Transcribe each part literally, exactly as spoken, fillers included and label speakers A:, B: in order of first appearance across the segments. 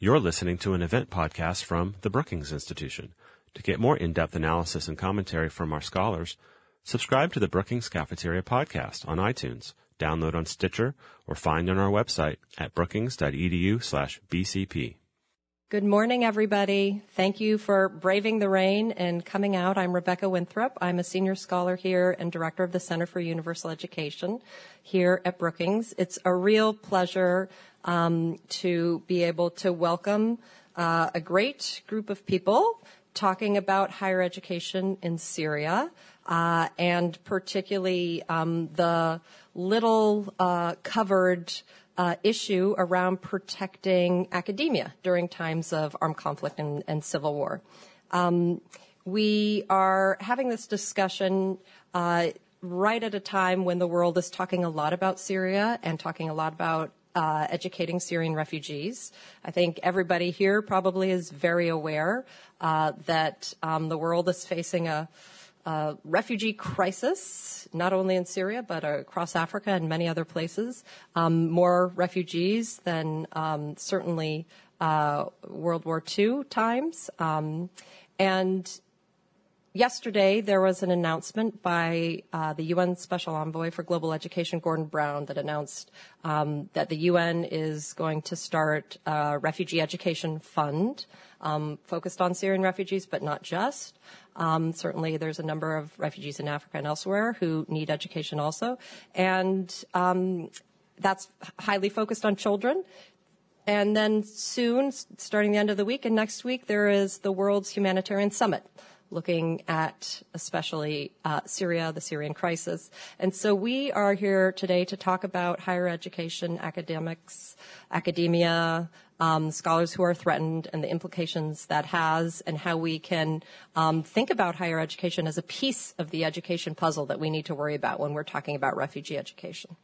A: You're listening to an event podcast from the Brookings Institution. To get more in-depth analysis and commentary from our scholars, subscribe to the Brookings Cafeteria podcast on iTunes, download on Stitcher, or find on our website at brookings.edu slash BCP.
B: Good morning, everybody. Thank you for braving the rain and coming out. I'm Rebecca Winthrop. I'm a senior scholar here and director of the Center for Universal Education here at Brookings. It's a real pleasure um, to be able to welcome uh, a great group of people talking about higher education in Syria, uh, and particularly um, the little uh, covered Uh, issue around protecting academia during times of armed conflict and, and civil war. Um, we are having this discussion uh, right at a time when the world is talking a lot about Syria and talking a lot about uh, educating Syrian refugees. I think everybody here probably is very aware uh, that um, the world is facing a Uh, refugee crisis, not only in Syria, but uh, across Africa and many other places. Um, more refugees than um, certainly uh, World War Two times. Um, and yesterday, there was an announcement by uh, the U N Special Envoy for Global Education, Gordon Brown, that announced um, that the U N is going to start a refugee education fund um, focused on Syrian refugees, but not just. Um, certainly, there's a number of refugees in Africa and elsewhere who need education also. And um, that's highly focused on children. And then soon, starting the end of the week and next week, there is the World's Humanitarian Summit, looking at especially uh, Syria, the Syrian crisis. And so we are here today to talk about higher education, academics, academia, um, scholars who are threatened, and the implications that has, and how we can um, think about higher education as a piece of the education puzzle that we need to worry about when we're talking about refugee education.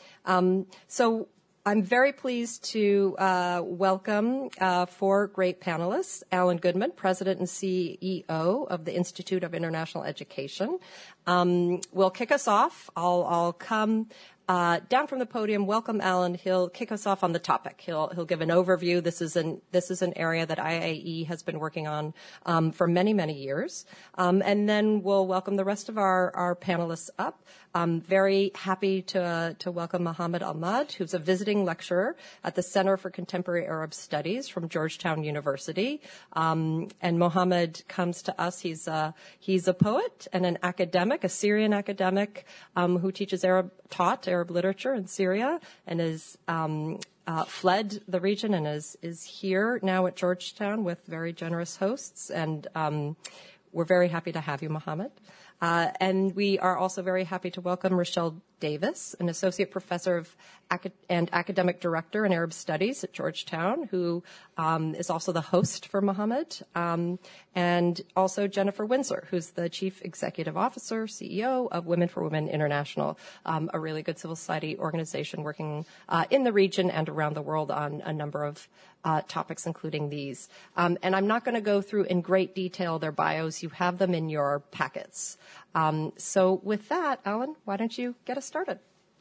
B: Um, so I'm very pleased to uh, welcome uh, four great panelists. Alan Goodman, President and C E O of the Institute of International Education, um, will kick us off. I'll, I'll come uh, down from the podium. Welcome, Alan. He'll kick us off on the topic. He'll he'll give an overview. This is an this is an area that I A E has been working on um, for many many years, um, and then we'll welcome the rest of our our panelists up. I'm very happy to uh, to welcome Mohammed Ahmad, who's a visiting lecturer at the Center for Contemporary Arab Studies from Georgetown University. Um, and Mohammed comes to us. He's a, he's a poet and an academic, a Syrian academic um, who teaches Arab, taught Arab literature in Syria, and is um, uh, fled the region and is is here now at Georgetown with very generous hosts. And um, we're very happy to have you, Mohammed. Uh, and we are also very happy to welcome Rochelle Davis, an associate professor of acad- and academic director in Arab Studies at Georgetown, who um, is also the host for Mohammed, um, and also Jennifer Windsor, who's the chief executive officer, C E O of Women for Women International, um, a really good civil society organization working uh, in the region and around the world on a number of Uh, topics, including these. Um, and I'm not going to go through in great detail their bios. You have them in your packets. Um, so with that, Alan, why don't you get us started?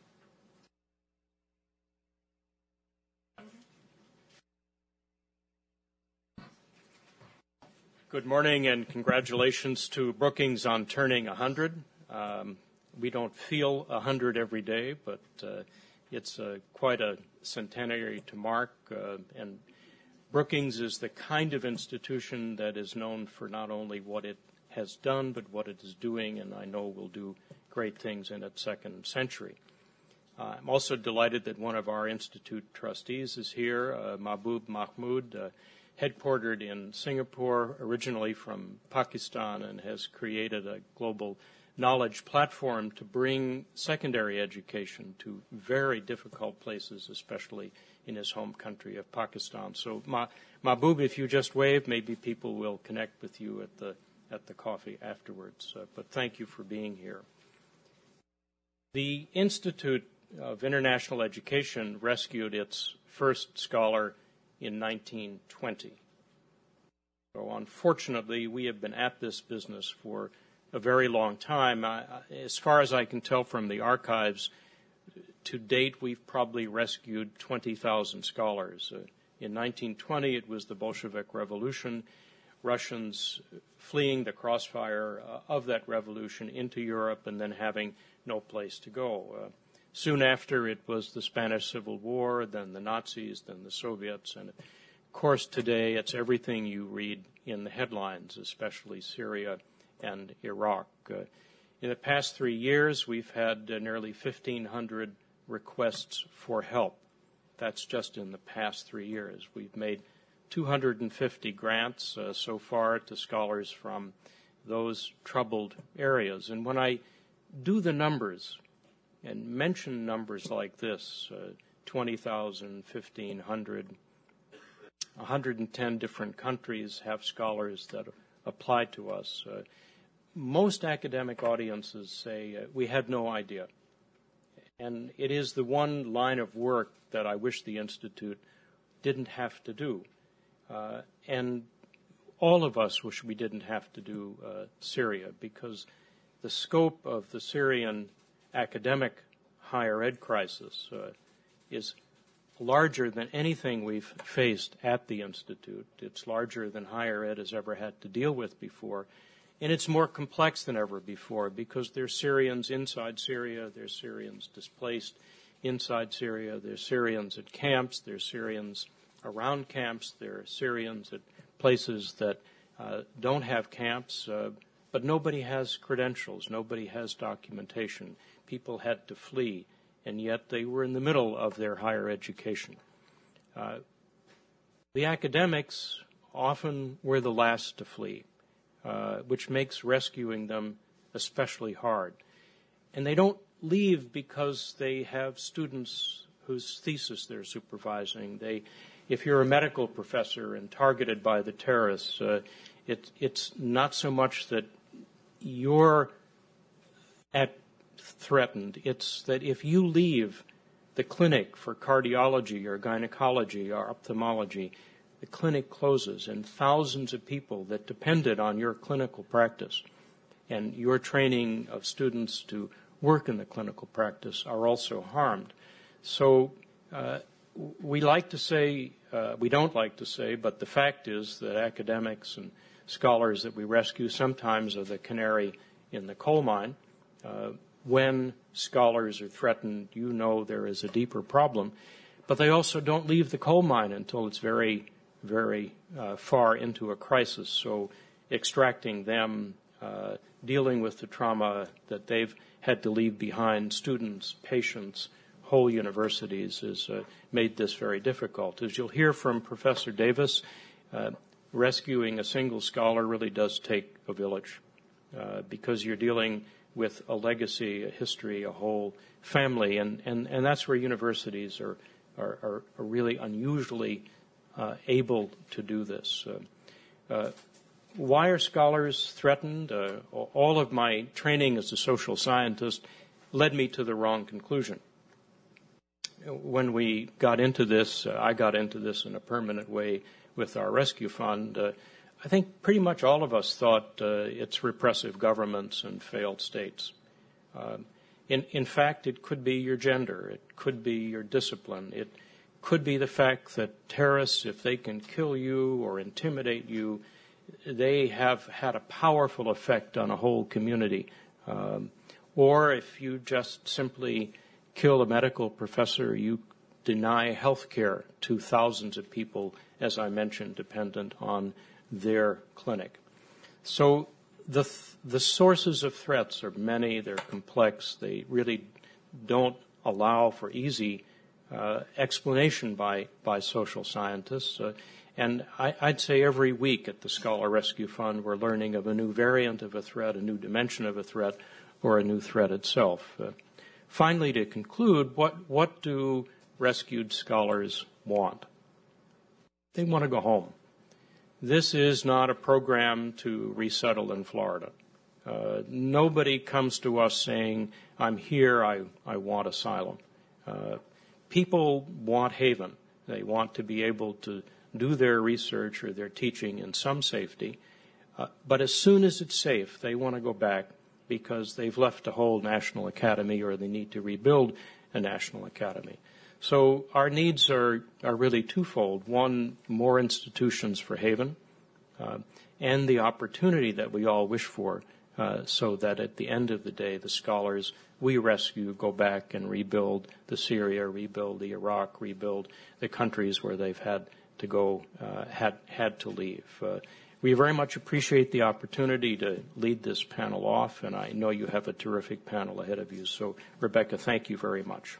C: Good morning, and congratulations to Brookings on turning one hundred. Um, we don't feel one hundred every day, but uh, it's uh, quite a centenary to mark, uh, and Brookings is the kind of institution that is known for not only what it has done, but what it is doing, and I know will do great things in its second century. Uh, I'm also delighted that one of our institute trustees is here, uh, Mahbub Mahmood, uh, headquartered in Singapore, originally from Pakistan, and has created a global knowledge platform to bring secondary education to very difficult places, especially in his home country of Pakistan. So, Ma- Mahbub, if you just wave, maybe people will connect with you at the at the coffee afterwards. Uh, but thank you for being here. The Institute of International Education rescued its first scholar in nineteen twenty. So, unfortunately, we have been at this business for a very long time. I, as far as I can tell from the archives, to date we've probably rescued twenty thousand scholars uh, In nineteen twenty, it was the Bolshevik Revolution, Russians fleeing the crossfire uh, of that revolution into Europe and then having no place to go. Uh, soon after, it was the Spanish Civil War, then the Nazis, then the Soviets, and of course today it's everything you read in the headlines, especially Syria and Iraq. Uh, in the past three years, we've had uh, nearly fifteen hundred requests for help. That's just in the past three years. We've made two hundred fifty grants uh, so far to scholars from those troubled areas. And when I do the numbers and mention numbers like this, uh, twenty thousand, fifteen hundred, one hundred ten different countries have scholars that apply to us. Uh, most academic audiences say, uh, we had no idea. And it is the one line of work that I wish the Institute didn't have to do. Uh, and all of us wish we didn't have to do uh, Syria, because the scope of the Syrian academic higher ed crisis uh, is larger than anything we've faced at the Institute. It's larger than higher ed has ever had to deal with before. And it's more complex than ever before, because there's Syrians inside Syria, there's Syrians displaced inside Syria, there's Syrians at camps, there's Syrians around camps, there are Syrians at places that uh, don't have camps, uh, but nobody has credentials, nobody has documentation. People had to flee, and yet they were in the middle of their higher education. Uh, the academics often were the last to flee, uh, which makes rescuing them especially hard. And they don't leave because they have students whose thesis they're supervising. They, if you're a medical professor and targeted by the terrorists, uh, it, it's not so much that you're at threatened. It's that if you leave the clinic for cardiology or gynecology or ophthalmology, the clinic closes, and thousands of people that depended on your clinical practice and your training of students to work in the clinical practice are also harmed. So uh, we like to say, uh, we don't like to say, but the fact is that academics and scholars that we rescue sometimes are the canary in the coal mine. Uh, when scholars are threatened, you know there is a deeper problem. But they also don't leave the coal mine until it's very, very uh, far into a crisis. So extracting them, uh, dealing with the trauma that they've had to leave behind, students, patients, whole universities, has uh, made this very difficult. As you'll hear from Professor Davis, uh, rescuing a single scholar really does take a village uh, because you're dealing with a legacy, a history, a whole family, and, and, and that's where universities are, are, are, are really unusually uh, able to do this. Uh, uh, why are scholars threatened? Uh, all of my training as a social scientist led me to the wrong conclusion. When we got into this, uh, I got into this in a permanent way with our rescue fund. Uh, I think pretty much all of us thought uh, it's repressive governments and failed states. Uh, in, in fact, it could be your gender. It could be your discipline. It could be the fact that terrorists, if they can kill you or intimidate you, they have had a powerful effect on a whole community. Um, or if you just simply kill a medical professor, you deny health care to thousands of people, as I mentioned, dependent on their clinic. So the th- the sources of threats are many, they're complex, they really don't allow for easy uh, explanation by, by social scientists. Uh, and I, I'd say every week at the Scholar Rescue Fund we're learning of a new variant of a threat, a new dimension of a threat, or a new threat itself. Uh, finally, to conclude, what, what do rescued scholars want? They want to go home. This is not a program to resettle in Florida. Uh, nobody comes to us saying, I'm here, I, I want asylum. Uh, people want haven. They want to be able to do their research or their teaching in some safety. Uh, but as soon as it's safe, they want to go back because they've left a whole national academy or they need to rebuild a national academy. So our needs are, are really twofold. One, more institutions for Haven, uh, and the opportunity that we all wish for, uh, so that at the end of the day, the scholars we rescue go back and rebuild the Syria, rebuild the Iraq, rebuild the countries where they've had to go, uh, had, had to leave. Uh, we very much appreciate the opportunity to lead this panel off, and I know you have a terrific panel ahead of you. So, Rebecca, thank you very much.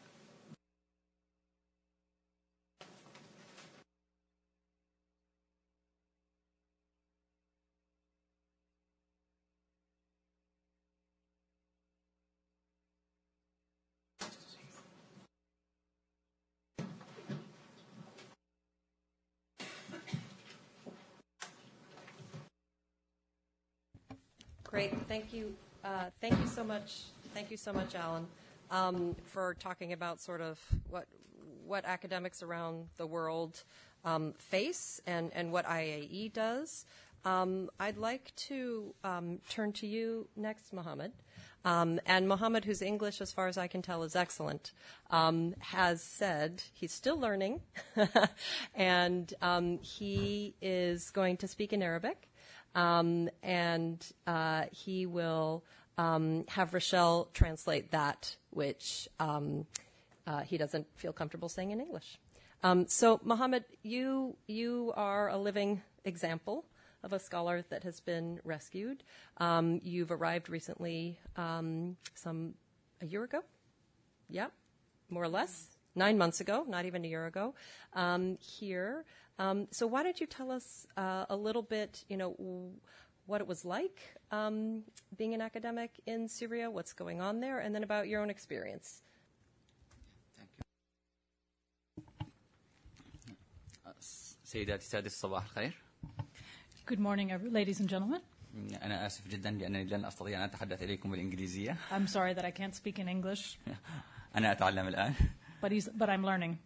B: Great. Thank you. Uh, thank you so much. Thank you so much, Alan, um, for talking about sort of what what academics around the world um, face and, and what I A E does. Um, I'd like to um, turn to you next, Mohammed. Um, and Mohammed, whose English, as far as I can tell, is excellent, um, has said he's still learning, and um, he is going to speak in Arabic. Um, and uh, he will um, have Rochelle translate that, which um, uh, he doesn't feel comfortable saying in English. Um, so, Mohammed, you you are a living example of a scholar that has been rescued. Um, you've arrived recently, um, some a year ago, yeah, more or less, nine months ago, not even a year ago, um, here. Um, so why don't you tell us uh, a little bit, you know, w- what it was like um, being an academic in Syria, what's going on there, and then about your own experience.
D: Thank you. سيداتي سادتي صباح الخير.
E: Good morning, ladies and gentlemen.
D: أنا آسف جدا لأنني لن أستطيع أن أتحدث إليكم بالإنجليزية.
E: I'm sorry that I can't speak in English.
D: أنا أتعلم الآن.
E: But he's, but I'm learning.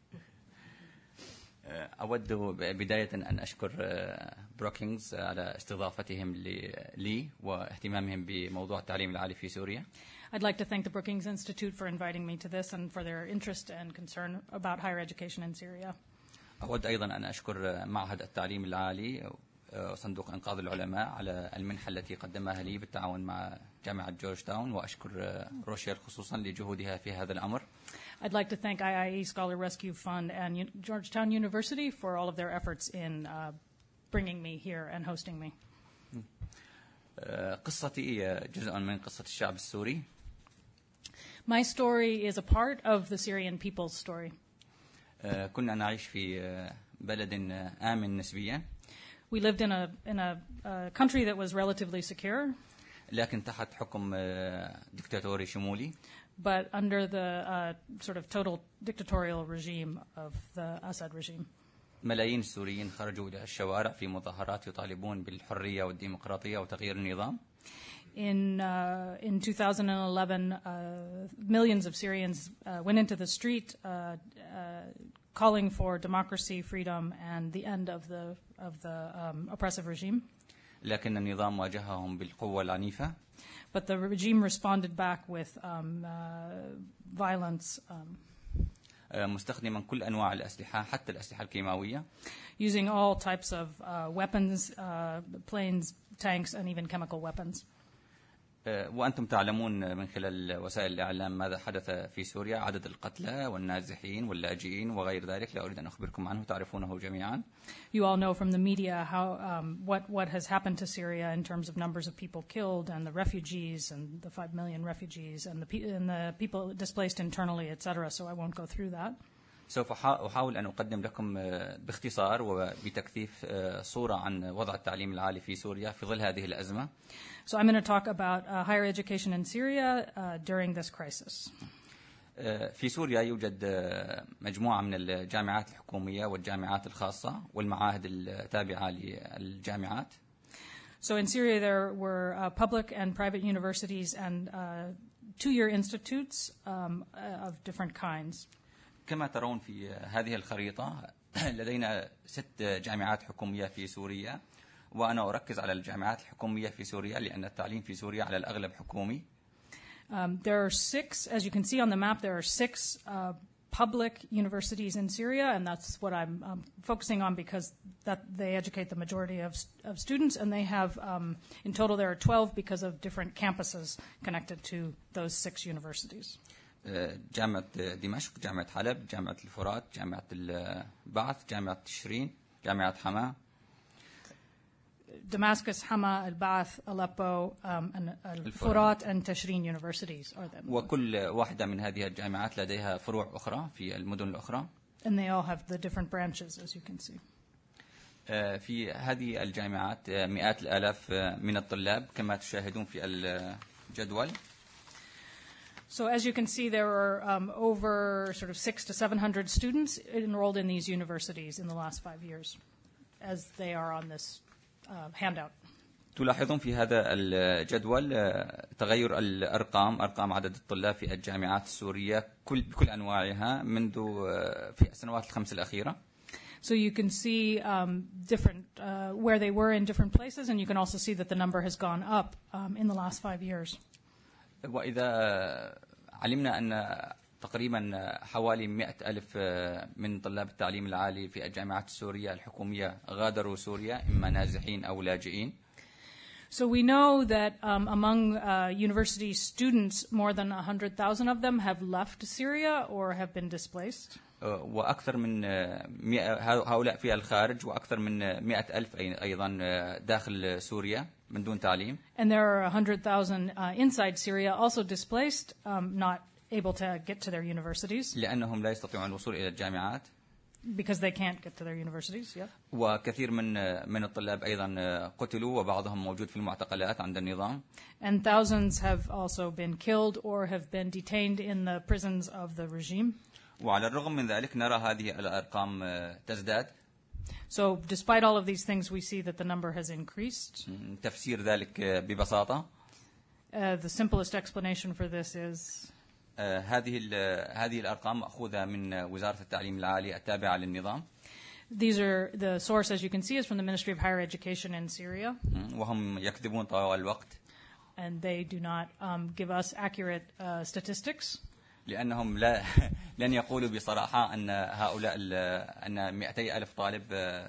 D: أود بداية أن أشكر بروكينغز على استضافتهم لي واهتمامهم بموضوع التعليم العالي في سوريا.
E: I'd like to thank the Brookings Institute for inviting me to this and for their interest and concern about higher education in Syria.
D: أود أيضا أن أشكر معهد التعليم العالي وصندوق إنقاذ العلماء على المنحة التي قدمها لي بالتعاون مع جامعة جورج تاون، وأشكر روشيل خصوصا لجهودها في هذا الأمر.
E: I'd like to thank I I E Scholar Rescue Fund and U- Georgetown University for all of their efforts in uh, bringing me here and hosting me.
D: قصتي جزء من قصة الشعب السوري.
E: My story is a part of the Syrian people's story.
D: كنا نعيش في بلد آمن نسبيا.
E: We lived in a in a, a country that was relatively secure,
D: لكن تحت حكم دكتاتوري شمولي.
E: but under the uh, sort of total dictatorial regime of the Assad regime.
D: ملايين السوريين خرجوا إلى الشوارع في مظاهرات يطالبون بالحرية والديمقراطية وتغيير النظام.
E: In uh, in two thousand eleven, uh, millions of Syrians uh, went into the street uh, uh, calling for democracy, freedom, and the end of the of the um, oppressive regime.
D: لكن النظام واجههم بالقوة العنيفة.
E: But the regime responded back with um, uh, violence, um,
D: مستخدما كل أنواع الأسلحة حتى الأسلحة الكيماوية.
E: using all types of uh, weapons, uh, planes, tanks, and even chemical weapons.
D: وأنتم تعلمون من خلال وسائل الإعلام ماذا حدث في سوريا، عدد القتلى والنازحين واللاجئين وغير ذلك، لا أريد أن أخبركم عنه، تعرفونه جميعا.
E: You all know from the media how um, what what has happened to Syria in terms of numbers of people killed and the refugees and the five million refugees and the pe- and the people displaced internally, et cetera. So I won't go through that.
D: سوف أحاول أن أقدم لكم باختصار وبتكثيف صورة عن وضع التعليم العالي في سوريا في ظل هذه الأزمة.
E: So I'm going to talk about uh, higher education in Syria uh, during this crisis.
D: في سوريا يوجد مجموعة من الجامعات الحكومية والجامعات الخاصة والمعاهد التابعة للجامعات.
E: So in Syria there were uh, public and private universities and uh, two-year institutes um, of different kinds.
D: كما ترون في هذه الخريطة لدينا ست جامعات حكومية في سوريا، وأنا أركز على الجامعات الحكومية في سوريا لأن التعليم في سوريا على الأغلب حكومي.
E: Um, there are six, as you can see on the map, there are six uh, public universities in Syria, and that's what I'm um, focusing on because that they educate the majority of, of students, and they have, um, in total there are twelve because of different campuses connected to those six universities.
D: جامعة دمشق، جامعة حلب، جامعة الفرات، جامعة البعث، جامعة تشرين، جامعة حما.
E: Damascus, Hama, Al-Ba'ath, Aleppo, um, and Al-Furat and Tashrin universities are them.
D: وكل واحدة من هذه الجامعات لديها فروع أخرى في المدن الأخرى.
E: And they all have the different branches, as you can see.
D: في هذه الجامعات مئات الآلاف من الطلاب كما تشاهدون في الجدول.
E: So as you can see, there are um, over sort of six to seven hundred students enrolled in these universities in the last five years, as they are on this uh, handout.
D: تلاحظون في هذا الجدول تغير الأرقام، أرقام عدد الطلاب في الجامعات السورية كل بكل أنواعها منذ في السنوات الخمس الأخيرة.
E: So you can see um, different uh, where they were in different places, and you can also see that the number has gone up um, in the last five years.
D: وإذا علمنا أن تقريبا حوالي مئة ألف من طلاب التعليم العالي في الجامعات السورية الحكومية غادروا سوريا إما نازحين أو لاجئين.
E: So we know that um, among uh, university students, more than one hundred thousand of them have left Syria or have been displaced.
D: وأكثر من هؤلاء في الخارج وأكثر من مئة ألف أيضا داخل سوريا من دون تعليم.
E: And there are one hundred thousand uh, inside Syria also displaced, um, not able to get to their universities.
D: لأنهم لا يستطيعون الوصول إلى الجامعات.
E: Because they can't get to their universities, yeah.
D: وكثير من من الطلاب أيضا قتلوا وبعضهم موجود في المعتقلات عند النظام.
E: And thousands have also been killed or have been detained in the prisons of the regime.
D: وعلى الرغم من ذلك نرى هذه الأرقام تزداد.
E: So despite all of these things, we see that the number has increased.
D: تفسير ذلك ببساطة.
E: Uh, the simplest explanation for this is
D: هذه هذه الأرقام مأخوذة من وزارة التعليم العالي التابعة للنظام.
E: These are the source, as you can see, is from the Ministry of Higher Education in Syria.
D: وهم يكذبون طوال الوقت.
E: And they do not um, give us accurate uh, statistics.
D: لأنهم لا لن يقولوا بصراحة أن هؤلاء أن مئتي ألف طالب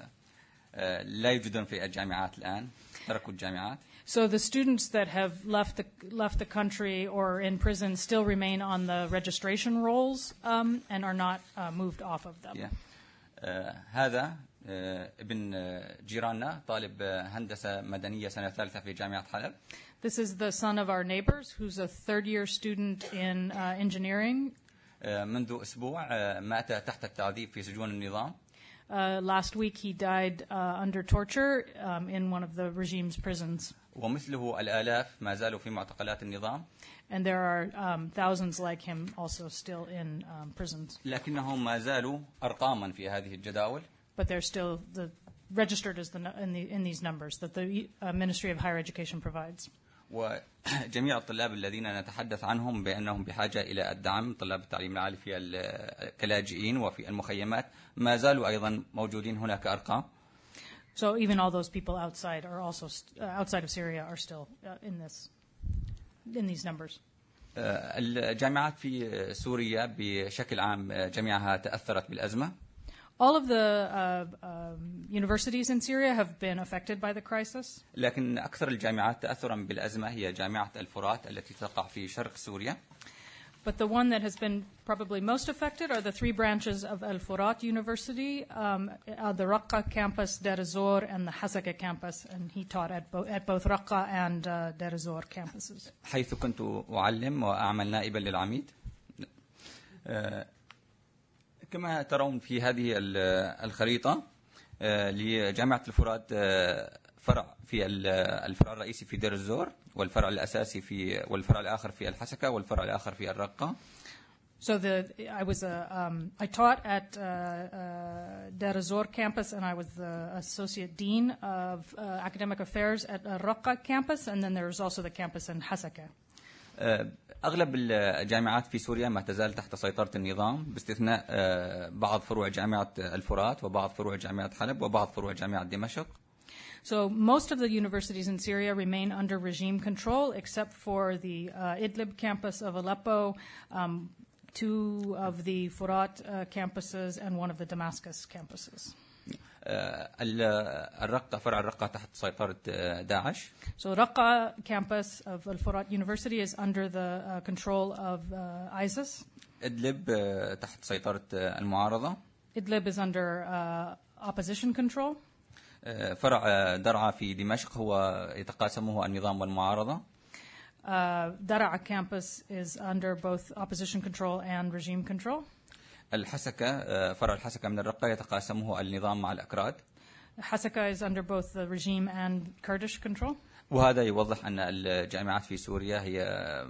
D: لا يوجدون في الجامعات الآن تركوا الجامعات.
E: So the students that have left the left the country or in prison still remain on the registration rolls um, and are not uh, moved off of them.
D: Yeah. uh, هذا uh, ابن جيراننا طالب هندسة مدنية سنة ثالثة في جامعة حلب.
E: This is the son of our neighbors, who's a third-year student in uh, engineering.
D: منذ أسبوع مات تحت التعذيب في سجون النظام.
E: Uh, last week he died uh, under torture um, in one of the regime's prisons.
D: ومثله الآلاف ما زالوا في معتقلات النظام.
E: And there are um, thousands like him also still in um, prisons.
D: لكنهم ما زالوا أرقاما في هذه الجداول.
E: But they're still the, registered as the, in, the, in these numbers that the uh, Ministry of Higher Education provides.
D: وجميع الطلاب الذين نتحدث عنهم بأنهم بحاجة إلى الدعم طلاب التعليم العالي في كلاجئين وفي المخيمات ما زالوا أيضا موجودين هناك أرقام.
E: So even all those people outside are also uh, outside of Syria are still uh, in this in these numbers.
D: الجامعات في سوريا بشكل عام جميعها تأثرت بالأزمة.
E: All of the uh, um, universities in Syria have been affected by the crisis.
D: لكن أكثر الجامعات تأثرا بالأزمة هي جامعة الفرات التي تقع في شرق سوريا.
E: But the one that has been probably most affected are the three branches of Al-Furat University, um, uh, the Raqqa campus, Deir ez-Zor, and the Hasaka campus, and he taught at, bo- at both Raqqa and uh, Deir ez-Zor campuses.
D: حيث كنت أعلم وأعمل نائبا للعميد. كما ترون في هذه الخريطة لجامعة الفرات فرع في الفرع الرئيسي في دير الزور والفرع الأساسي في والفرع الآخر في الحسكة والفرع الآخر في الرقة.
E: So the I was a um, I taught at uh, uh, Deir ez-Zor campus, and I was the associate dean of uh, academic affairs at uh, Raqqa campus, and then there was also the campus in Hasaka.
D: أغلب الجامعات في سوريا ما تزال تحت سيطرة النظام باستثناء بعض فروع جامعة الفرات وبعض فروع جامعة حلب وبعض فروع جامعة دمشق.
E: So most of the universities in Syria remain under regime control, except for the uh, Idlib campus of Aleppo, um, two of the Furat uh, campuses and one of the Damascus campuses.
D: الرقة فرع الرقة تحت سيطرة داعش.
E: So Raqqa campus of Al-Furat University is under the uh, control of uh, ISIS.
D: إدلب تحت سيطرة المعارضة.
E: Idlib is under uh, opposition control.
D: فرع درعا في دمشق هو يتقاسمه النظام والمعارضة.
E: Uh, Daraa campus is under both opposition control and regime control.
D: الحسكة فرع الحسكة من الرقة يتقاسمه النظام مع الأكراد.
E: Hasaka is under both the regime and Kurdish control.
D: وهذا يوضح أن الجامعات في سوريا هي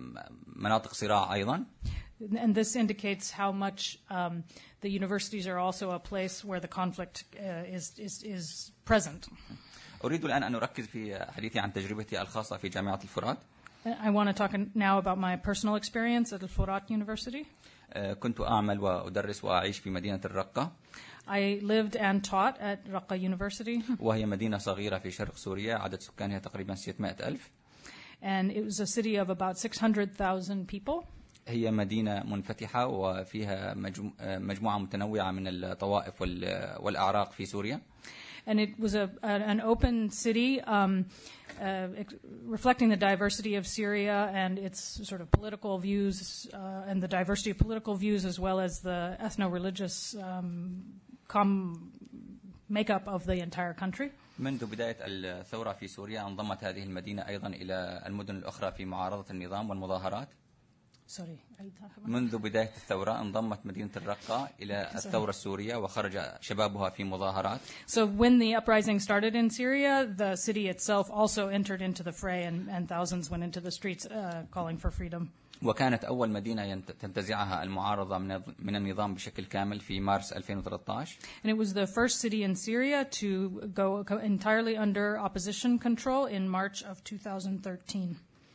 D: مناطق صراع أيضا.
E: And this indicates how much um, the universities are also a place where the conflict uh, is, is, is present.
D: أريد الآن أن أركز في حديثي عن تجربتي الخاصة في جامعة الفرات.
E: I want to talk now about my personal experience at Al-Furat University.
D: كنت أعمل وأدرس وأعيش في مدينة الرقة.
E: I lived and taught at Raqqa University.
D: وهي مدينة صغيرة في شرق سوريا عدد سكانها تقريبا ستمائة ألف.
E: And it was a city of about six hundred thousand people.
D: هي مدينة منفتحة وفيها مجموعة متنوعة من الطوائف والأعراق في سوريا.
E: And it was a, an open city um, uh, reflecting the diversity of Syria and its sort of political views uh, and the diversity of political views as well as the ethno-religious um, com- makeup of the entire country.
D: منذ بداية الثورة في سوريا انضمت هذه المدينة أيضا إلى المدن الأخرى في معارضة النظام والمظاهرات.
E: Sorry.
D: منذ بداية الثورة انضمت مدينة الرقة إلى الثورة السورية وخرج شبابها في مظاهرات.
E: So when the uprising started in Syria, the city itself also entered into the fray and, and thousands went into the streets uh, calling for freedom.
D: وكانت أول مدينة تنتزعها المعارضة من النظام بشكل كامل في مارس ألفين وثلاثة عشر.
E: And it was the first city in Syria to go entirely under opposition control in March of two thousand thirteen.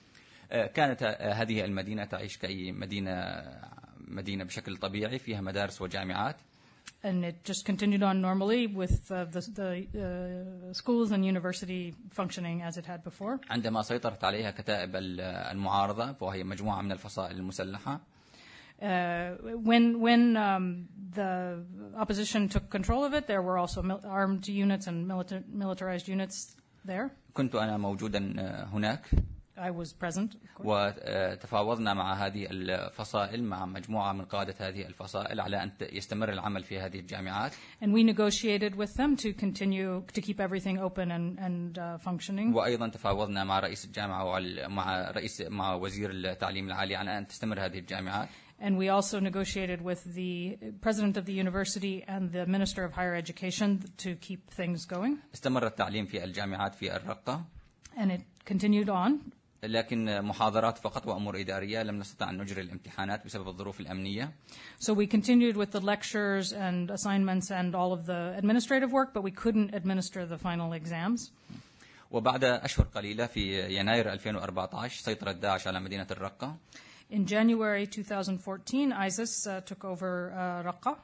D: كانت هذه المدينة تعيش كأي مدينة مدينة بشكل طبيعي فيها مدارس وجامعات.
E: And it just continued on normally with uh, the, the uh, schools and university functioning as it had before.
D: عندما سيطرت عليها كتائب المعارضة وهي مجموعة من الفصائل المسلحة.
E: Uh, when when um, the opposition took control of it, there were also mil- armed units and milita- militarized units there.
D: كنت أنا موجودا هناك.
E: I was present.
D: وتفاوضنا مع هذه الفصائل مع مجموعة من قادة هذه الفصائل على أن يستمر العمل في هذه الجامعات.
E: And we negotiated with them to continue to keep everything open and and uh, functioning.
D: وأيضا تفاوضنا مع رئيس الجامعة ومع رئيس مع وزير التعليم العالي على أن تستمر هذه الجامعات.
E: And we also negotiated with the president of the university and the minister of higher education to keep things going.
D: استمر التعليم في الجامعات في الرقة.
E: And it continued on.
D: لكن محاضرات فقط وأمور إدارية لم نستطع أن نجري الامتحانات بسبب الظروف الأمنية.
E: So we continued with the lectures and assignments and all of the administrative work, but we couldn't administer the final exams.
D: وبعد أشهر قليلة في يناير ألفين وأربعة عشر سيطرت داعش على مدينة الرقة.
E: In January twenty fourteen, ISIS uh, took over uh, Raqqa.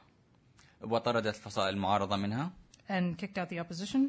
D: وطردت الفصائل المعارضة منها.
E: And kicked out the opposition.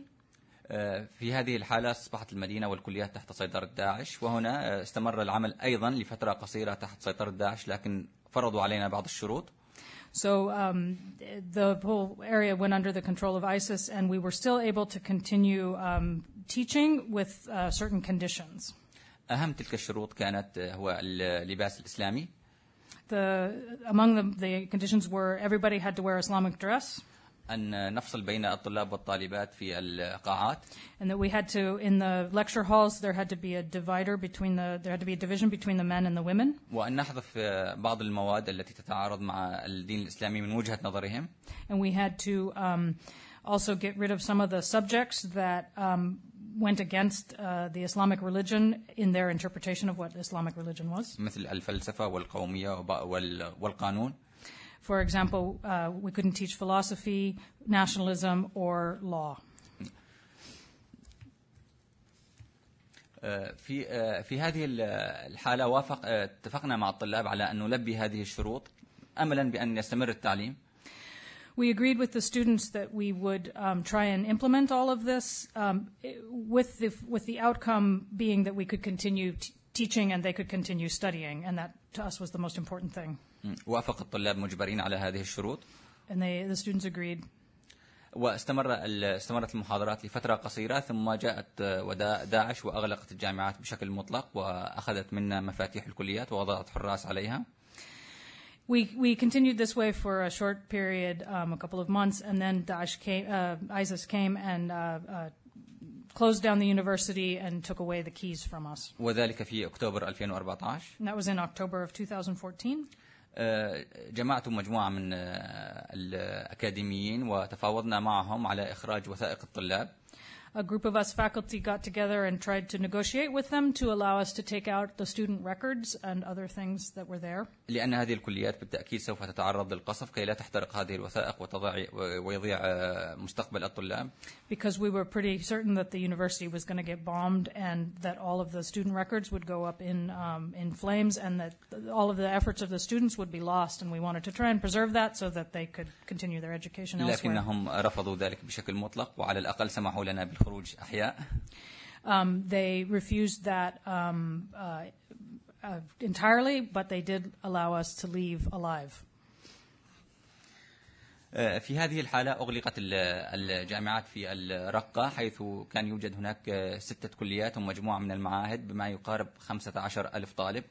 D: في هذه الحالة أصبحت المدينة والكليات تحت سيطرة داعش وهنا استمر العمل أيضا لفترة قصيرة تحت سيطرة داعش لكن فرضوا علينا بعض الشروط.
E: So um, the whole area went under the control of ISIS and we were still able to continue um, teaching with uh, certain conditions.
D: أهم تلك الشروط كانت هو اللباس الإسلامي.
E: The, among the, the conditions were everybody had to wear Islamic dress.
D: أن نفصل بين الطلاب والطالبات في القاعات.
E: And that we had to, in the lecture halls, there had to be a divider between the, there had to be a division between the men and the women.
D: وأن نحذف بعض المواد التي تتعارض مع الدين الإسلامي من وجهة نظرهم.
E: And we had to um, also get rid of some of the subjects that um, went against uh, the Islamic religion in their interpretation of what Islamic religion was.
D: مثل الفلسفة والقومية والقانون.
E: For example, uh, we couldn't teach philosophy, nationalism, or law.
D: في في هذه الحالة وافق اتفقنا مع الطلاب على أن نلبي هذه الشروط أملا بأن يستمر التعليم.
E: We agreed with the students that we would um, try and implement all of this, um, with the with the outcome being that we could continue t- teaching and they could continue studying, and that to us was the most important thing.
D: وافق الطلاب مجبرين على هذه الشروط.
E: And they, the students agreed.
D: واستمر استمرت المحاضرات لفترة قصيرة ثم جاءت داعش وأغلقت الجامعات بشكل مطلق وأخذت منا مفاتيح الكليات ووضعت حراس عليها.
E: We we continued this way for a short period, um, a couple of months, and then Daesh came, uh, ISIS came and uh, uh, closed down the university and took away the keys from us.
D: وذلك في أكتوبر ألفين وأربعة عشر.
E: And that was in October of twenty fourteen.
D: جمعت مجموعة من الأكاديميين وتفاوضنا معهم على إخراج وثائق الطلاب.
E: A group of us faculty got together and tried to negotiate with them to allow us to take out the student records and other things that were there.
D: لأن هذه الكليات بالتأكيد سوف تتعرض للقصف كي لا تحترق هذه الوثائق وتضيع ويضيع مستقبل الطلاب.
E: Because we were pretty certain that the university was going to get bombed and that all of the student records would go up in um, in flames and that all of the efforts of the students would be lost, and we wanted to try and preserve that so that they could continue their education elsewhere.
D: لكنهم رفضوا ذلك بشكل مطلق وعلى الأقل سمحوا لنا بالخروج أحياء.
E: Um, they refused that um, uh, uh, entirely, but they did allow us to leave alive.
D: في هذه الحالة أغلقت الجامعات في الرقة حيث كان يوجد هناك ستة كليات ومجموعة من المعاهد بما يقارب خمسة عشر ألف طالب.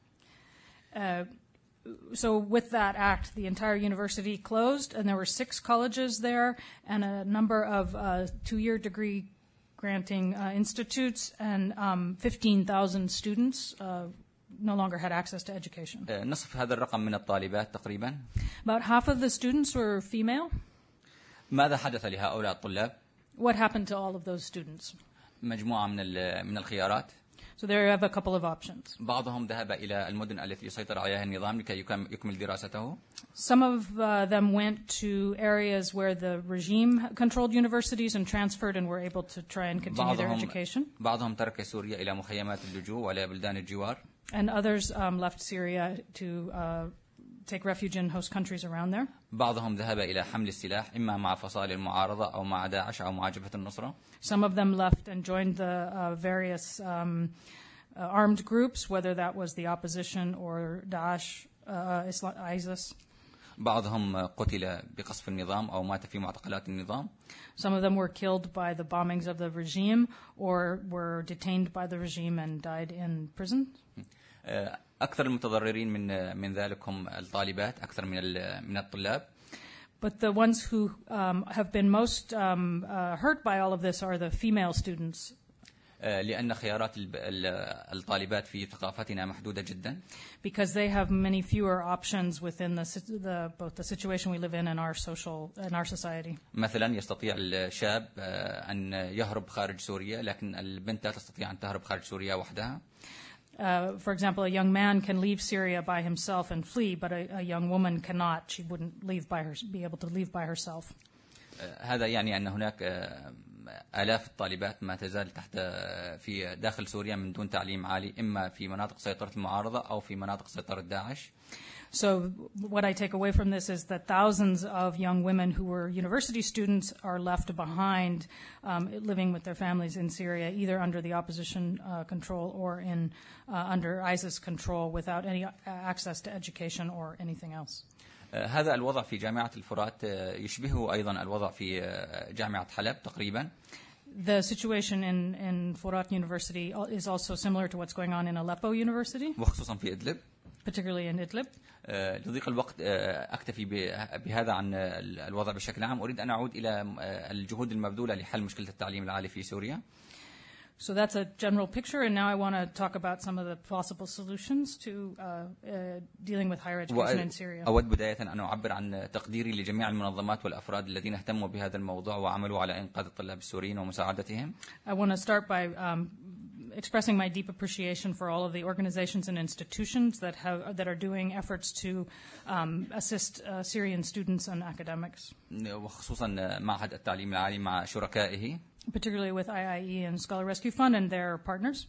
E: Uh, so with that act, the entire university closed, and there were six colleges there, and a number of uh, two-year degree granting uh, institutes, and um, fifteen thousand students uh, no longer had access to education.
D: نصف هذا الرقم من الطالبات تقريبا.
E: About half of the students were female.
D: ماذا حدث لهؤلاء الطلاب؟
E: What happened to all of those students?
D: مجموعة من من الخيارات.
E: So there you have a couple of options.
D: بعضهم ذهب إلى المدن التي يسيطر عليها النظام لكي يكمل دراسته.
E: Some of uh, them went to areas where the regime controlled universities and transferred and were able to try and continue their education.
D: بعضهم ترك سوريا إلى مخيمات اللجوء وإلى بلدان الجوار.
E: And others um, left Syria to uh, take refuge in host countries around there.
D: بعضهم ذهب إلى حمل السلاح إما مع فصائل المعارضة أو مع داعش أو مع جبهة النصرة.
E: Some of them left and joined the uh, various um, uh, armed groups, whether that was the opposition or Daesh, uh, Islam, ISIS.
D: بعضهم قتل بقصف النظام أو مات في معتقلات النظام.
E: Some of them were killed by the bombings of the regime or were detained by the regime and died in prison.
D: أكثر المتضررين من من ذلك هم الطالبات أكثر من من الطلاب.
E: But the ones who um, have been most um, uh, hurt by all of this are the female students.
D: لأن خيارات الطالبات في ثقافتنا محدودة جدا.
E: Because they have many fewer options within the, the both the situation we live in and our social and our society.
D: مثلا يستطيع الشاب أن يهرب خارج سوريا لكن البنت لا تستطيع أن تهرب خارج سوريا وحدها.
E: Uh, for example, a young man can leave Syria by himself and flee, but a, a young woman cannot. She wouldn't leave by her, be able to leave by herself.
D: هذا يعني أن هناك آلاف الطالبات ما تزال تحت في داخل سوريا من دون تعليم عالي إما في مناطق سيطرة المعارضة أو في مناطق سيطرة داعش.
E: So what I take away from this is that thousands of young women who were university students are left behind um, living with their families in Syria, either under the opposition uh, control or in uh, under ISIS control without any access to education or anything else.
D: هذا الوضع في جامعة الفرات يشبهه أيضا الوضع في جامعة حلب تقريبا.
E: The situation in, in Furat University is also similar to what's going on in Aleppo University.
D: وخصوصا في إدلب.
E: Particularly in Idlib.
D: لضيق الوقت أكتفي بهذا عن الوضع بشكل عام. أريد أن أعود إلى الجهود المبذولة لحل مشكلة التعليم العالي في سوريا.
E: So that's a general picture, and now I want to talk about some of the possible solutions to uh, uh, dealing with higher education in Syria.
D: أود بداية أن أعبر عن تقديري لجميع المنظمات والأفراد الذين اهتموا بهذا الموضوع وعملوا على إنقاذ الطلاب السوريين ومساعدتهم.
E: I want to start by um, expressing my deep appreciation for all of the organizations and institutions that have that are doing efforts to um, assist uh, Syrian students and academics.
D: وخصوصا معهد التعليم العالي مع شركائه.
E: Particularly with I I E and Scholar Rescue Fund and their partners.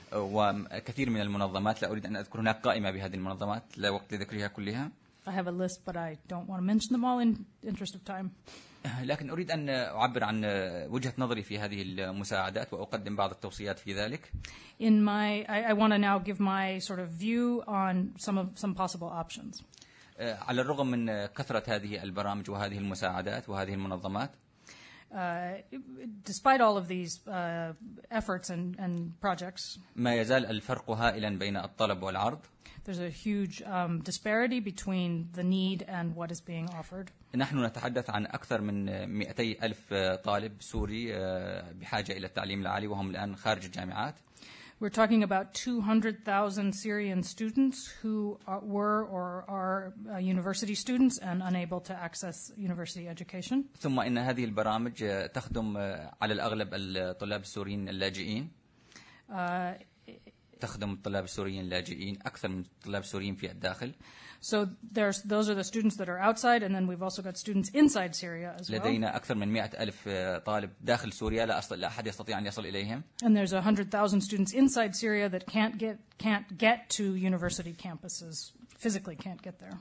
D: وكثير من المنظمات لا أريد أن أذكر هناك قائمة بهذه المنظمات لا وقت لذكرها كلها.
E: I have a list, but I don't want to mention them all in interest of time.
D: لكن أريد أن أعبر عن وجهة نظري في هذه المساعدات وأقدم بعض التوصيات في ذلك.
E: In my, I, I want to now give my sort of view on some of some possible options.
D: على الرغم من كثرة هذه البرامج وهذه المساعدات وهذه المنظمات
E: Uh, despite all of these uh, efforts and, and projects,
D: ما يزال الفرق هائلا بين الطلب والعرض.
E: There's a huge um, disparity between the need and what is being offered.
D: نحن نتحدث عن أكثر من مئتي ألف طالب سوري بحاجة إلى التعليم العالي وهم الآن خارج الجامعات.
E: We're talking about two hundred thousand Syrian students who are, were or are uh, university students and unable to access university education.
D: ثم إن هذه البرامج تخدم على الأغلب الطلاب السوريين اللاجئين.
E: Uh,
D: تخدم الطلاب السوريين اللاجئين أكثر من الطلاب السوريين في الداخل.
E: So there's those are the students that are outside, and then we've also got students inside Syria as well.
D: لدينا أكثر من مئة ألف طالب داخل سوريا لا أصل لا أحد يستطيع أن يصل إليهم.
E: And there's one hundred thousand students inside Syria that can't get can't get to university campuses, physically can't get there.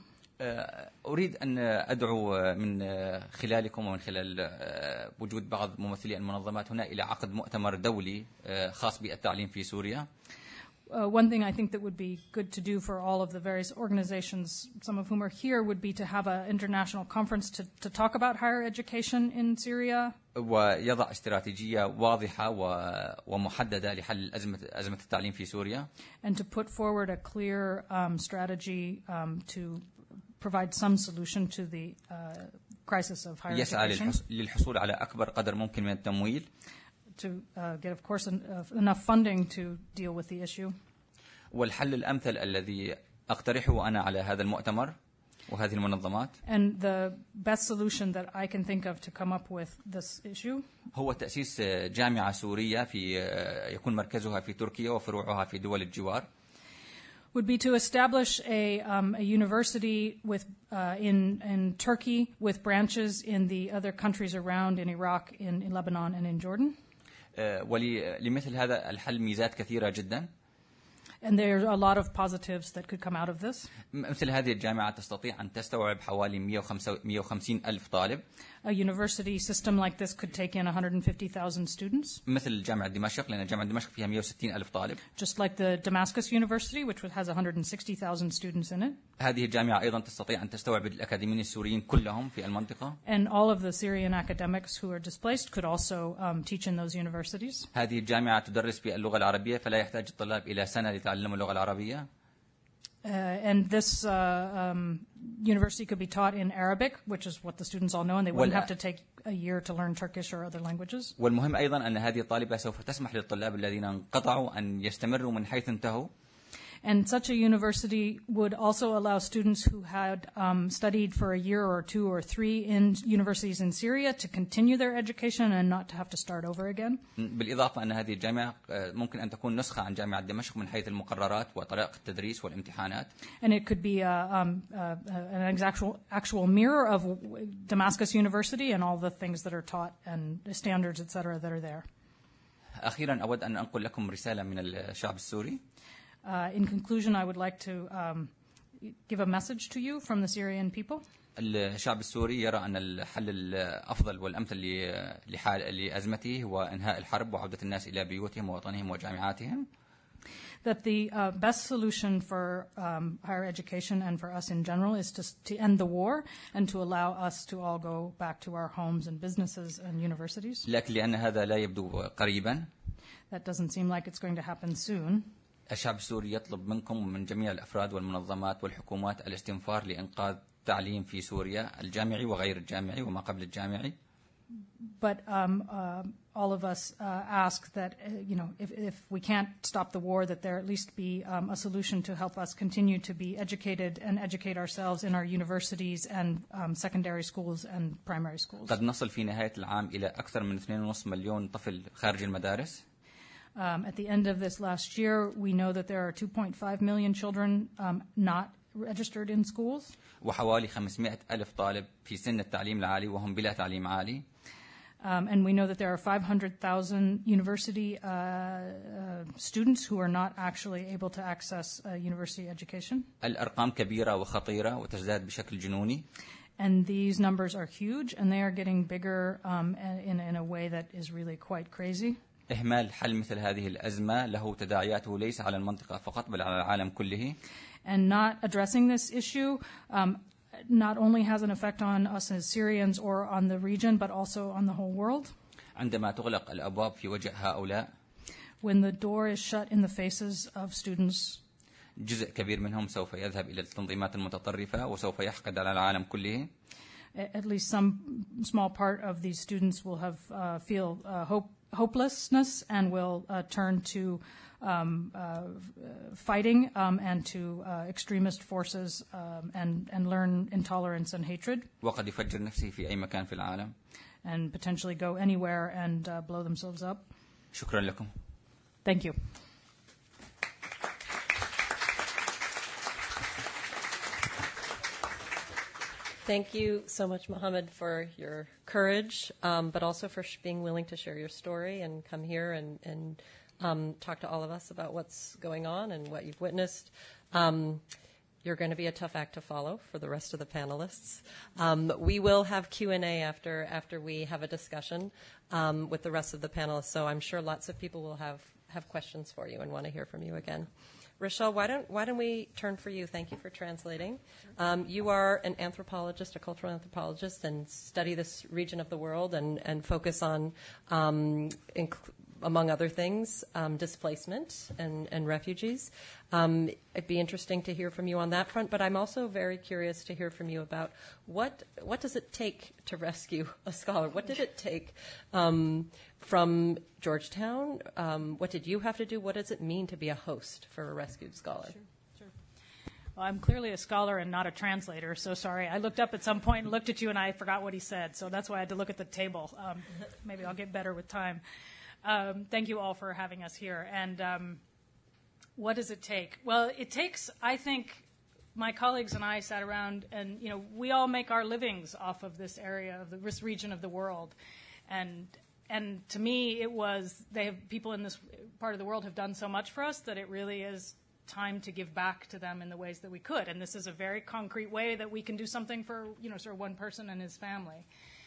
D: أريد أن أدعو من خلالكم ومن خلال وجود بعض ممثلي المنظمات هنا إلى عقد مؤتمر دولي خاص بالتعليم في سوريا.
E: Uh, one thing I think that would be good to do for all of the various organizations, some of whom are here, would be to have an international conference to, to talk about higher education in Syria.
D: ويضع استراتيجية واضحة ومحددة لحل أزمة أزمة التعليم في سوريا.
E: And to put forward a clear um, strategy um, to provide some solution to the uh, crisis of higher
D: يسعى
E: education.
D: للحصول على أكبر قدر ممكن من التمويل.
E: To uh, get, of course, en- uh, enough funding to deal with the issue.
D: والحل الأمثل الذي أقترحه أنا على هذا المؤتمر وهذه المنظمات.
E: And the best solution that I can think of to come up with this issue
D: هو تأسيس جامعة سورية في يكون مركزها في تركيا وفروعها في دول الجوار.
E: would be to establish a, um, a university with, uh, in, in Turkey with branches in the other countries around, in Iraq, in, in Lebanon, and in Jordan.
D: ولمثل هذا الحل ميزات كثيرة جدا.
E: And there are a lot of positives that could come out of this.
D: مثل هذه الجامعة تستطيع أن تستوعب حوالي مئة وخمسين ألف طالب.
E: A university system like this could take in one hundred fifty thousand students.
D: مثل جامعة دمشق لأن جامعة دمشق فيها مئة وستين ألف طالب.
E: Just like the Damascus University, which has one hundred sixty thousand students in it.
D: هذه الجامعة أيضا تستطيع أن تستوعب الأكاديميين السوريين كلهم في المنطقة.
E: And all of the Syrian academics who are displaced could also um, teach in those universities.
D: هذه الجامعة تدرس باللغة العربية فلا يحتاج الطلاب إلى سنة لتعلموا اللغة العربية.
E: Uh, and this uh, um, university could be taught in Arabic, which is what the students all know, and they wouldn't have to take a year to learn Turkish or other languages.
D: والمهم أيضا أن هذه الطالبة سوف تسمح للطلاب الذين انقطعوا أن يستمروا من حيث انتهوا.
E: And such a university would also allow students who had um, studied for a year or two or three in universities in Syria to continue their education and not to have to start over again.
D: بالإضافة أن هذه الجامعة ممكن أن تكون نسخة عن جامعة دمشق من حيث المقررات وطريقة التدريس والامتحانات.
E: And it could be a, um, uh, an actual, actual mirror of Damascus University and all the things that are taught and the standards, et cetera, that are there.
D: أخيرا أود أن أنقل لكم رسالة من الشعب السوري.
E: Uh, in conclusion, I would like to um, give a message to you from the Syrian people.
D: الشعب السوري يرى أن الحل الأفضل والأمثل لحال لأزمته هو إنهاء الحرب وعودة الناس إلى بيوتهم ووطنهم وجامعاتهم.
E: That the uh, best solution for um, higher education and for us in general is to, to end the war and to allow us to all go back to our homes and businesses and universities.
D: لكن لأن هذا لا يبدو قريبا.
E: That doesn't seem like it's going to happen soon.
D: الشعب السوري يطلب منكم ومن جميع الأفراد والمنظمات والحكومات الاستنفار لإنقاذ التعليم في سوريا الجامعي وغير الجامعي وما قبل الجامعي.
E: But um, uh, all of us uh, ask that, uh, you know, if, if we can't stop the war, that there at least be um, a solution to help us continue to be educated and educate ourselves in our universities and um, secondary schools and primary schools.
D: قد نصل في نهاية العام إلى أكثر من اثنين ونصف مليون طفل خارج المدارس.
E: Um, at the end of this last year, we know that there are two point five million children um, not registered in schools.
D: وحوالي خمسمائة ألف طالب في سن التعليم العالي وهم بلا تعليم عالي.
E: Um, and we know that there are five hundred thousand university uh, uh, students who are not actually able to access uh, university education.
D: الأرقام كبيرة وخطيرة وتزداد بشكل جنوني.
E: And these numbers are huge, and they are getting bigger um, in, in a way that is really quite crazy.
D: إهمال حل مثل هذه الأزمة له تداعياته ليس على المنطقة فقط بل على العالم كله.
E: And not addressing this issue um, not only has an effect on us as Syrians or on the region, but also on the whole world.
D: عندما تغلق الأبواب في وجه هؤلاء,
E: when the door is shut in the faces of students,
D: جزء كبير منهم سوف يذهب إلى التنظيمات المتطرفة وسوف يحقد على العالم كله.
E: At least some small part of these students will have uh, feel uh, hope, hopelessness and will uh, turn to um, uh, fighting um, and to uh, extremist forces um, and and learn intolerance and hatred.
D: وقد يفجر نفسه في أي مكان في العالم.
E: And potentially go anywhere and uh, blow themselves up.
D: شكرا لكم.
E: Thank you.
B: Thank you so much, Mohammed, for your courage, um, but also for sh- being willing to share your story and come here and, and um, talk to all of us about what's going on and what you've witnessed. Um, you're going to be a tough act to follow for the rest of the panelists. Um, we will have Q and A after after we have a discussion um, with the rest of the panelists, so I'm sure lots of people will have, have questions for you and want to hear from you again. Rochelle, why don't why don't we turn for you? Thank you for translating. Um, you are an anthropologist, a cultural anthropologist, and study this region of the world and, and focus on, um, inc- among other things, um, displacement and, and refugees. Um, it'd be interesting to hear from you on that front, but I'm also very curious to hear from you about what what does it take to rescue a scholar? What did it take um, from Georgetown? Um, what did you have to do? What does it mean to be a host for a rescued scholar?
E: Sure, sure. Well, I'm clearly a scholar and not a translator, so sorry. I looked up at some point and looked at you, and I forgot what he said, so that's why I had to look at the table. Um, maybe I'll get better with time. Um, thank you all for having us here. And um, what does it take? Well, it takes, I think, my colleagues and I sat around, and you know, we all make our livings off of this area of the, this region of the world, and and to me, it was they have people in this part of the world have done so much for us that it really is time to give back to them in the ways that we could. And this is a very concrete way that we can do something for you know sort of one person and his family.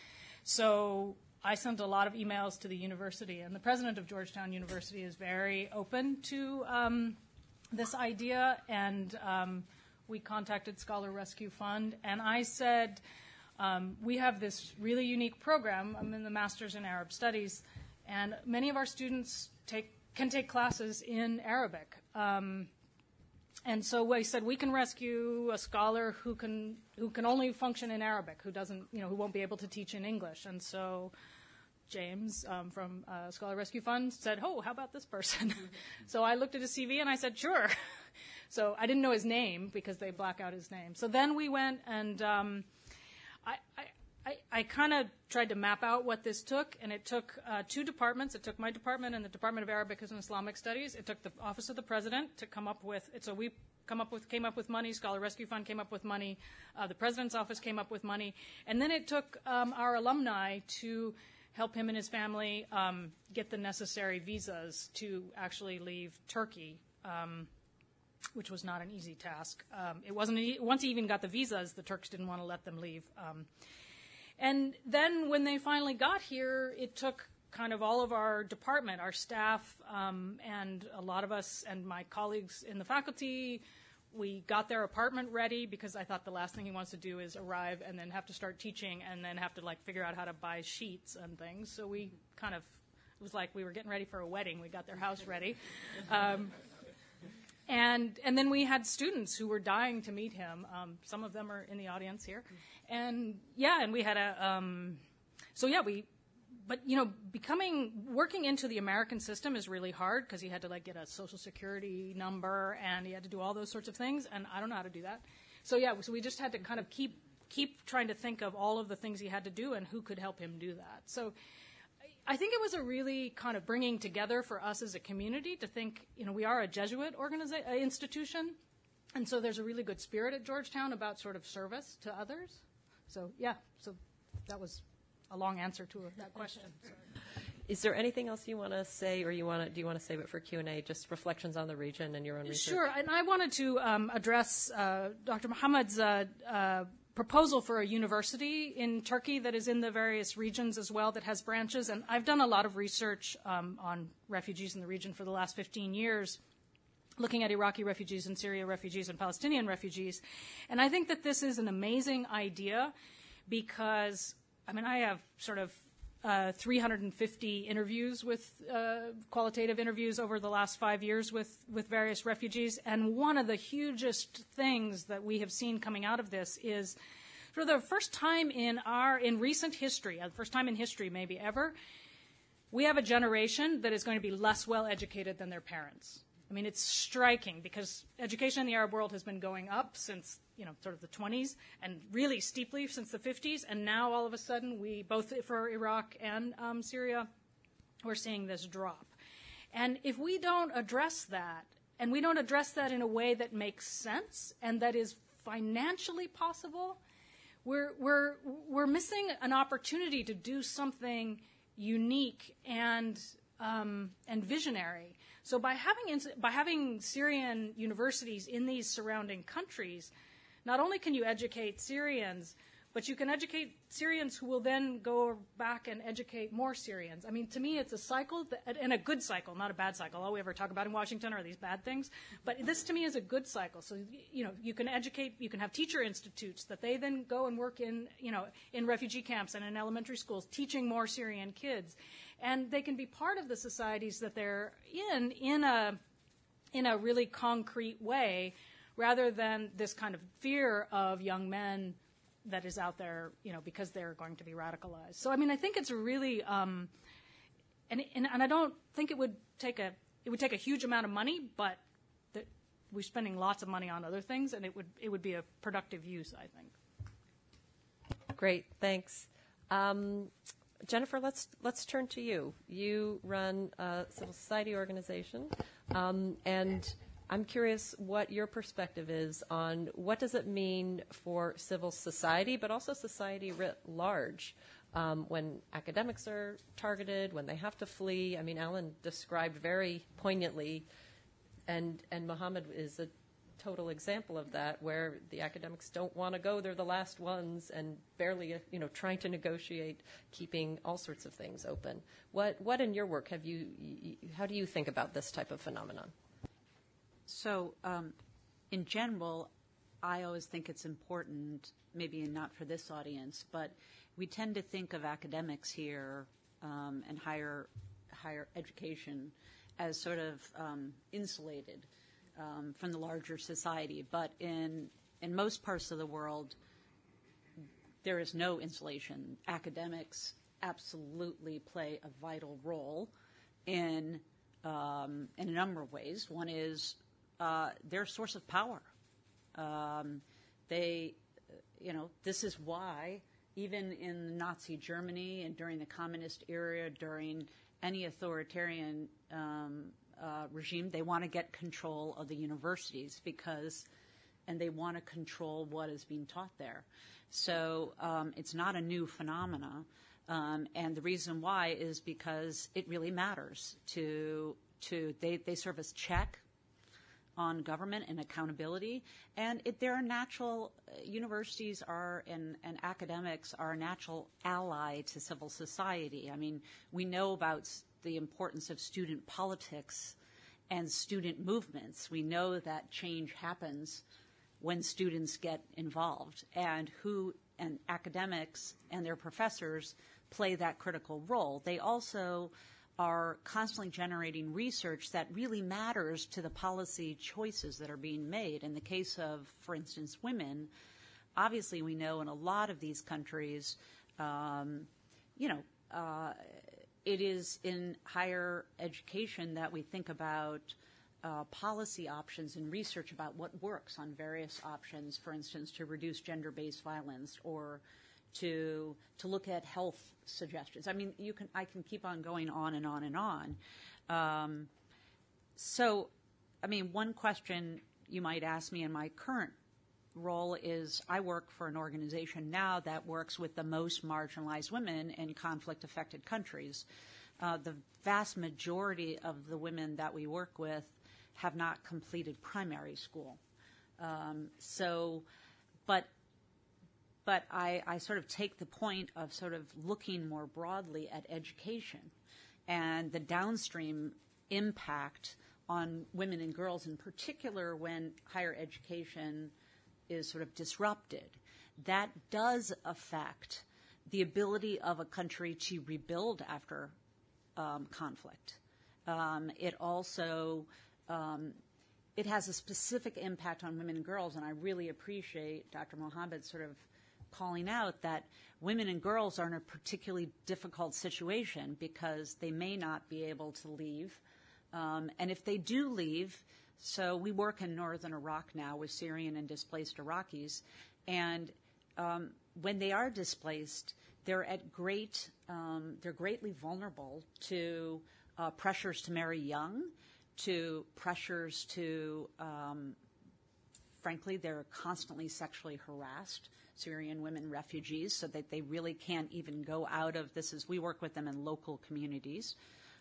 E: So I sent a lot of emails to the university, and the president of Georgetown University is very open to um, this idea, and um, we contacted Scholar Rescue Fund, and I said, um, we have this really unique program. I'm in the Master's in Arab Studies, and many of our students take can take classes in Arabic. Um, and so I said, we can rescue a scholar who can who can only function in Arabic, who doesn't, you know, who won't be able to teach in English. And so James um, from uh, Scholar Rescue Fund said, oh, how about this person? So I looked at his C V and I said, sure. So I didn't know his name because they black out his name. So then we went and um, I, I, I, I kind of tried to map out what this took, and it took uh, two departments. It took my department and the Department of Arabic and Islamic Studies. It took the Office of the President to come up with it. So we come up with came up with money. Scholar Rescue Fund came up with money. Uh, the President's office came up with money, and then it took um, our alumni to help him and his family um, get the necessary visas to actually leave Turkey, um, which was not an easy task. Um, it wasn't e- once he even got the visas, the Turks didn't want to let them leave. Um, and then when they finally got here, it took kind of all of our department, our staff, um, and a lot of us and my colleagues in the faculty. We got their apartment ready because I thought the last thing he wants to do is arrive and then have to start teaching and then have to like figure out how to buy sheets and things. So we kind of, it was like we were getting ready for a wedding. We got their house ready. Um, and and then we had students who were dying to meet him. Um, some of them are in the audience here. And yeah, and we had a, um, so yeah, we, But, you know, becoming, working into the American system is really hard because he had to, like, get a Social Security number and he had to do all those sorts of things, and I don't know how to do that. So, yeah, so we just had to kind of keep keep trying to think of all of the things he had to do and who could help him do that. So I think it was a really kind of bringing together for us as a community to think, you know, we are a Jesuit organiza- uh, institution, and so there's a really good spirit at Georgetown about sort of service to others. So, yeah, so that was a long answer to that question. Sorry.
B: Is there anything else you want to say, or you want to, do you want to save it for Q and A, just reflections on the region and your own research?
E: Sure, and I wanted to um, address uh, Doctor Mohammed's uh, uh, proposal for a university in Turkey that is in the various regions as well, that has branches. And I've done a lot of research um, on refugees in the region for the last fifteen years, looking at Iraqi refugees and Syria refugees and Palestinian refugees. And I think that this is an amazing idea because, I mean, I have sort of uh, three hundred fifty interviews with uh, qualitative interviews over the last five years with, with various refugees. And one of the hugest things that we have seen coming out of this is, for the first time in our, in recent history, the first time in history maybe ever, we have a generation that is going to be less well educated than their parents. I mean, it's striking because education in the Arab world has been going up since, you know, sort of the twenties and really steeply since the fifties. And now all of a sudden we, both for Iraq and um, Syria, we're seeing this drop. And if we don't address that, and we don't address that in a way that makes sense and that is financially possible, we're, we're, we're missing an opportunity to do something unique and, um, and visionary. So by having, by having Syrian universities in these surrounding countries, not only can you educate Syrians, but you can educate Syrians who will then go back and educate more Syrians. I mean, to me, it's a cycle, that, and a good cycle, not a bad cycle. All we ever talk about in Washington are these bad things. But this, to me, is a good cycle. So, you know, you can educate, you can have teacher institutes that they then go and work in, you know, in refugee camps and in elementary schools, teaching more Syrian kids. And they can be part of the societies that they're in, in a, in a really concrete way, rather than this kind of fear of young men that is out there, you know, because they're going to be radicalized. So, I mean, I think it's really, um, and, and and I don't think it would take a it would take a huge amount of money, but that we're spending lots of money on other things, and it would it would be a productive use, I think.
B: Great, thanks, um, Jennifer. Let's let's turn to you. You run a civil society organization, um, and I'm curious what your perspective is on what does it mean for civil society, but also society writ large, um, when academics are targeted, when they have to flee. I mean, Alan described very poignantly, and and Mohammed is a total example of that, where the academics don't want to go; they're the last ones, and barely, you know, trying to negotiate, keeping all sorts of things open. What what in your work have you? How do you think about this type of phenomenon?
F: So, um, in general, I always think it's important, maybe not for this audience, but we tend to think of academics here um, and higher higher education as sort of um, insulated um, from the larger society. But in in most parts of the world, there is no insulation. Academics absolutely play a vital role in um, in a number of ways. One is Uh, they're a source of power. Um, they, you know, this is why even in Nazi Germany and during the communist era, during any authoritarian um, uh, regime, they want to get control of the universities because, and they want to control what is being taught there. So um, it's not a new phenomena. Um, and the reason why is because it really matters to, to they, they serve as check on government and accountability, and it, there are natural uh, universities are and, and academics are a natural ally to civil society. I mean, we know about the importance of student politics and student movements. We know that change happens when students get involved, and who and academics and their professors play that critical role. They also are constantly generating research that really matters to the policy choices that are being made. In the case of, for instance, women, obviously we know in a lot of these countries, um, you know, uh, it is in higher education that we think about uh, policy options and research about what works on various options, for instance, to reduce gender-based violence or to to look at health suggestions. I mean, you can I can keep on going on and on and on. Um, so, I mean, one question you might ask me in my current role is I work for an organization now that works with the most marginalized women in conflict-affected countries. Uh, the vast majority of the women that we work with have not completed primary school. Um, so, but but I, I sort of take the point of sort of looking more broadly at education and the downstream impact on women and girls, in particular when higher education is sort of disrupted. That does affect the ability of a country to rebuild after um, conflict. Um, it also um, it has a specific impact on women and girls, and I really appreciate Doctor Mohammed sort of calling out that women and girls are in a particularly difficult situation because they may not be able to leave. Um, and if they do leave, so we work in northern Iraq now with Syrian and displaced Iraqis, and um, when they are displaced, they're at great, um, they're greatly vulnerable to uh, pressures to marry young, to pressures to, um, frankly, they're constantly sexually harassed, Syrian women refugees, so that they really can't even go out of this. Is we work with them in local communities.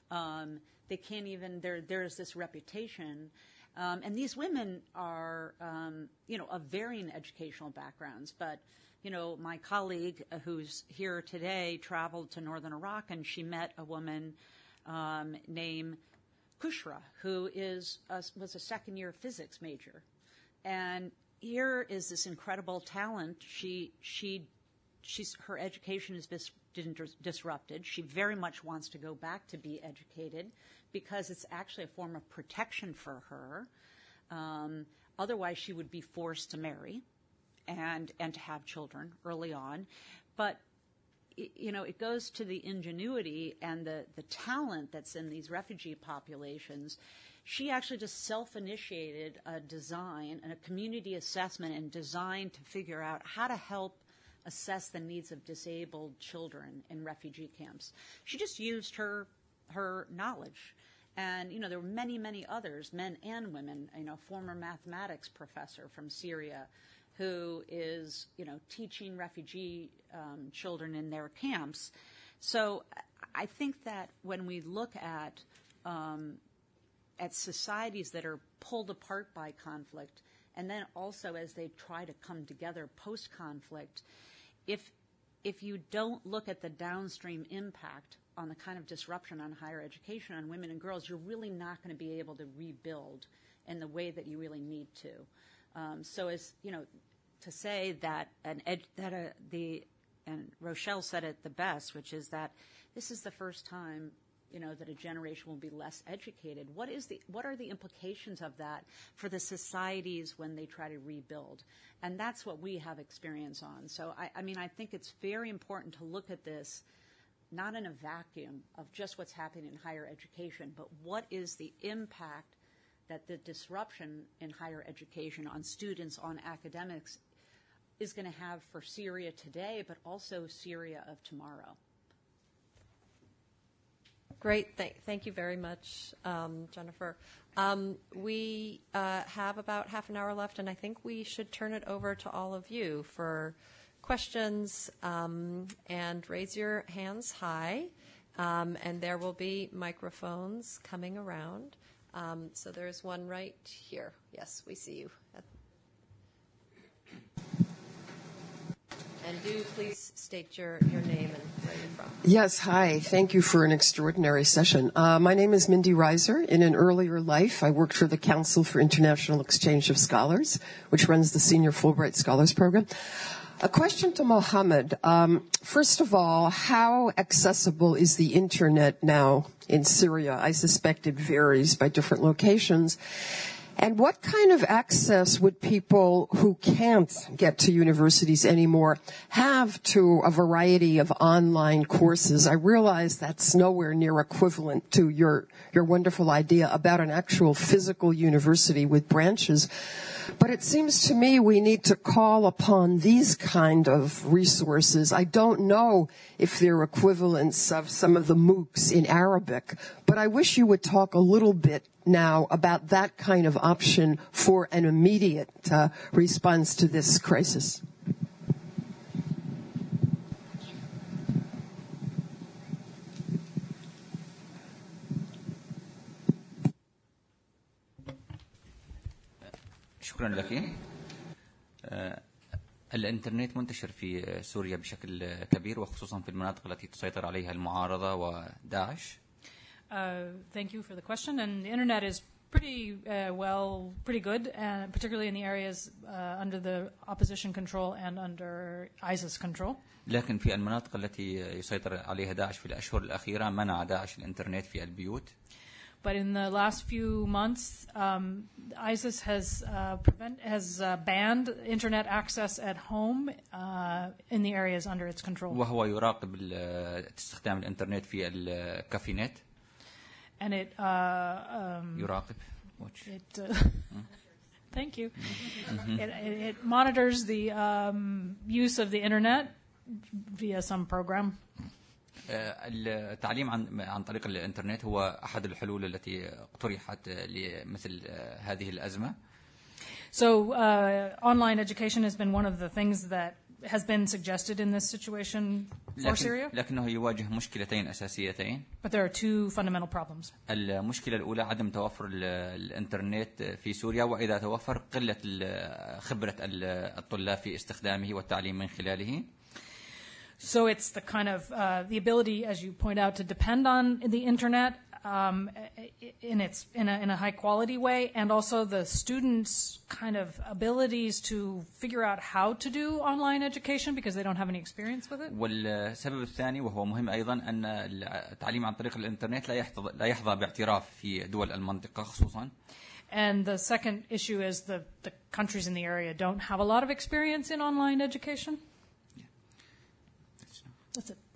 F: Um, they can't even. There, there's this reputation, um, and these women are, um, you know, of varying educational backgrounds. But, you know, my colleague uh, who's here today traveled to northern Iraq, and she met a woman um, named Kushra, who is a, was a second-year physics major, and here is this incredible talent. She, she, she's her education is dis, disrupted. She very much wants to go back to be educated because it's actually a form of protection for her. Um, otherwise, she would be forced to marry and and to have children early on. But you know, it goes to the ingenuity and the, the talent that's in these refugee populations. She actually just self-initiated a design and a community assessment and design to figure out how to help assess the needs of disabled children in refugee camps. She just used her her knowledge. And, you know, there were many, many others, men and women, you know, a former mathematics professor from Syria who is, you know, teaching refugee um, children in their camps. So I think that when we look at um, at societies that are pulled apart by conflict, and then also as they try to come together post-conflict, if if you don't look at the downstream impact on the kind of disruption on higher education on women and girls, you're really not going to be able to rebuild in the way that you really need to. Um, so as, you know, to say that an ed, that a, the, and Rochelle said it the best, which is that this is the first time, you know, that a generation will be less educated. What is the, what are the implications of that for the societies when they try to rebuild? And that's what we have experience on. So, I, I mean, I think it's very important to look at this not in a vacuum of just what's happening in higher education, but what is the impact that the disruption in higher education on students, on academics, is going to have for Syria today, but also Syria of tomorrow.
B: Great. Th- thank you very much, um, Jennifer. Um, we uh, have about half an hour left, and I think we should turn it over to all of you for questions, um, and raise your hands high, um, and there will be microphones coming around. Um, so there's one right here. Yes, we see you. And do please state your, your name and where you're from.
G: Yes, hi. Thank you for an extraordinary session. Uh, my name is Mindy Reiser. In an earlier life, I worked for the Council for International Exchange of Scholars, which runs the Senior Fulbright Scholars Program. A question to Mohammed. Um, first of all, how accessible is the Internet now in Syria? I suspect it varies by different locations. And what kind of access would people who can't get to universities anymore have to a variety of online courses? I realize that's nowhere near equivalent to your, your wonderful idea about an actual physical university with branches. But it seems to me we need to call upon these kind of resources. I don't know if they're equivalents of some of the MOOCs in Arabic, but I wish you would talk a little bit now about that kind of option for an immediate uh, response to this crisis.
D: شكرا لك. الإنترنت منتشر في سوريا بشكل كبير وخصوصا في المناطق التي تسيطر عليها المعارضة وداعش.
E: Uh, thank you for the question. And the internet is pretty uh, well, pretty good, and particularly in the areas uh, under the opposition control and under ISIS control.
D: لكن في المناطق التي يسيطر عليها داعش في الأشهر الأخيرة منع داعش الإنترنت في البيوت.
E: But in the last few months, um, ISIS has uh, prevent has uh, banned internet access at home uh, in the areas under its control.
D: وهو يراقب استخدام الإنترنت في الكافينات.
E: And it uh, um,
D: يراقب.
E: It, uh, thank you. Mm-hmm. It, it, it monitors the um, use of the internet via some program.
D: التعليم عن عن طريق الإنترنت هو أحد الحلول التي اقترحت لمثل هذه الأزمة.
E: So uh, online education has been one of the things that has been suggested in this situation for Syria.
D: لكنه يواجه مشكلتين أساسيتين.
E: But there are two fundamental problems.
D: المشكلة الأولى عدم توفر الإنترنت في سوريا، وإذا توفر قلة خبرة الطلاب في استخدامه والتعليم من خلاله.
E: So it's the kind of uh, the ability, as you point out, to depend on the internet um, in its in a, in a high quality way, and also the students' kind of abilities to figure out how to do online education because they don't have any experience with it.
D: والسبب الثاني وهو مهم أيضا أن التعليم عن طريق الإنترنت لا يحظى لا يحظى باعتراف في دول المنطقة خصوصا.
E: And the second issue is the the countries in the area don't have a lot of experience in online education. That's it.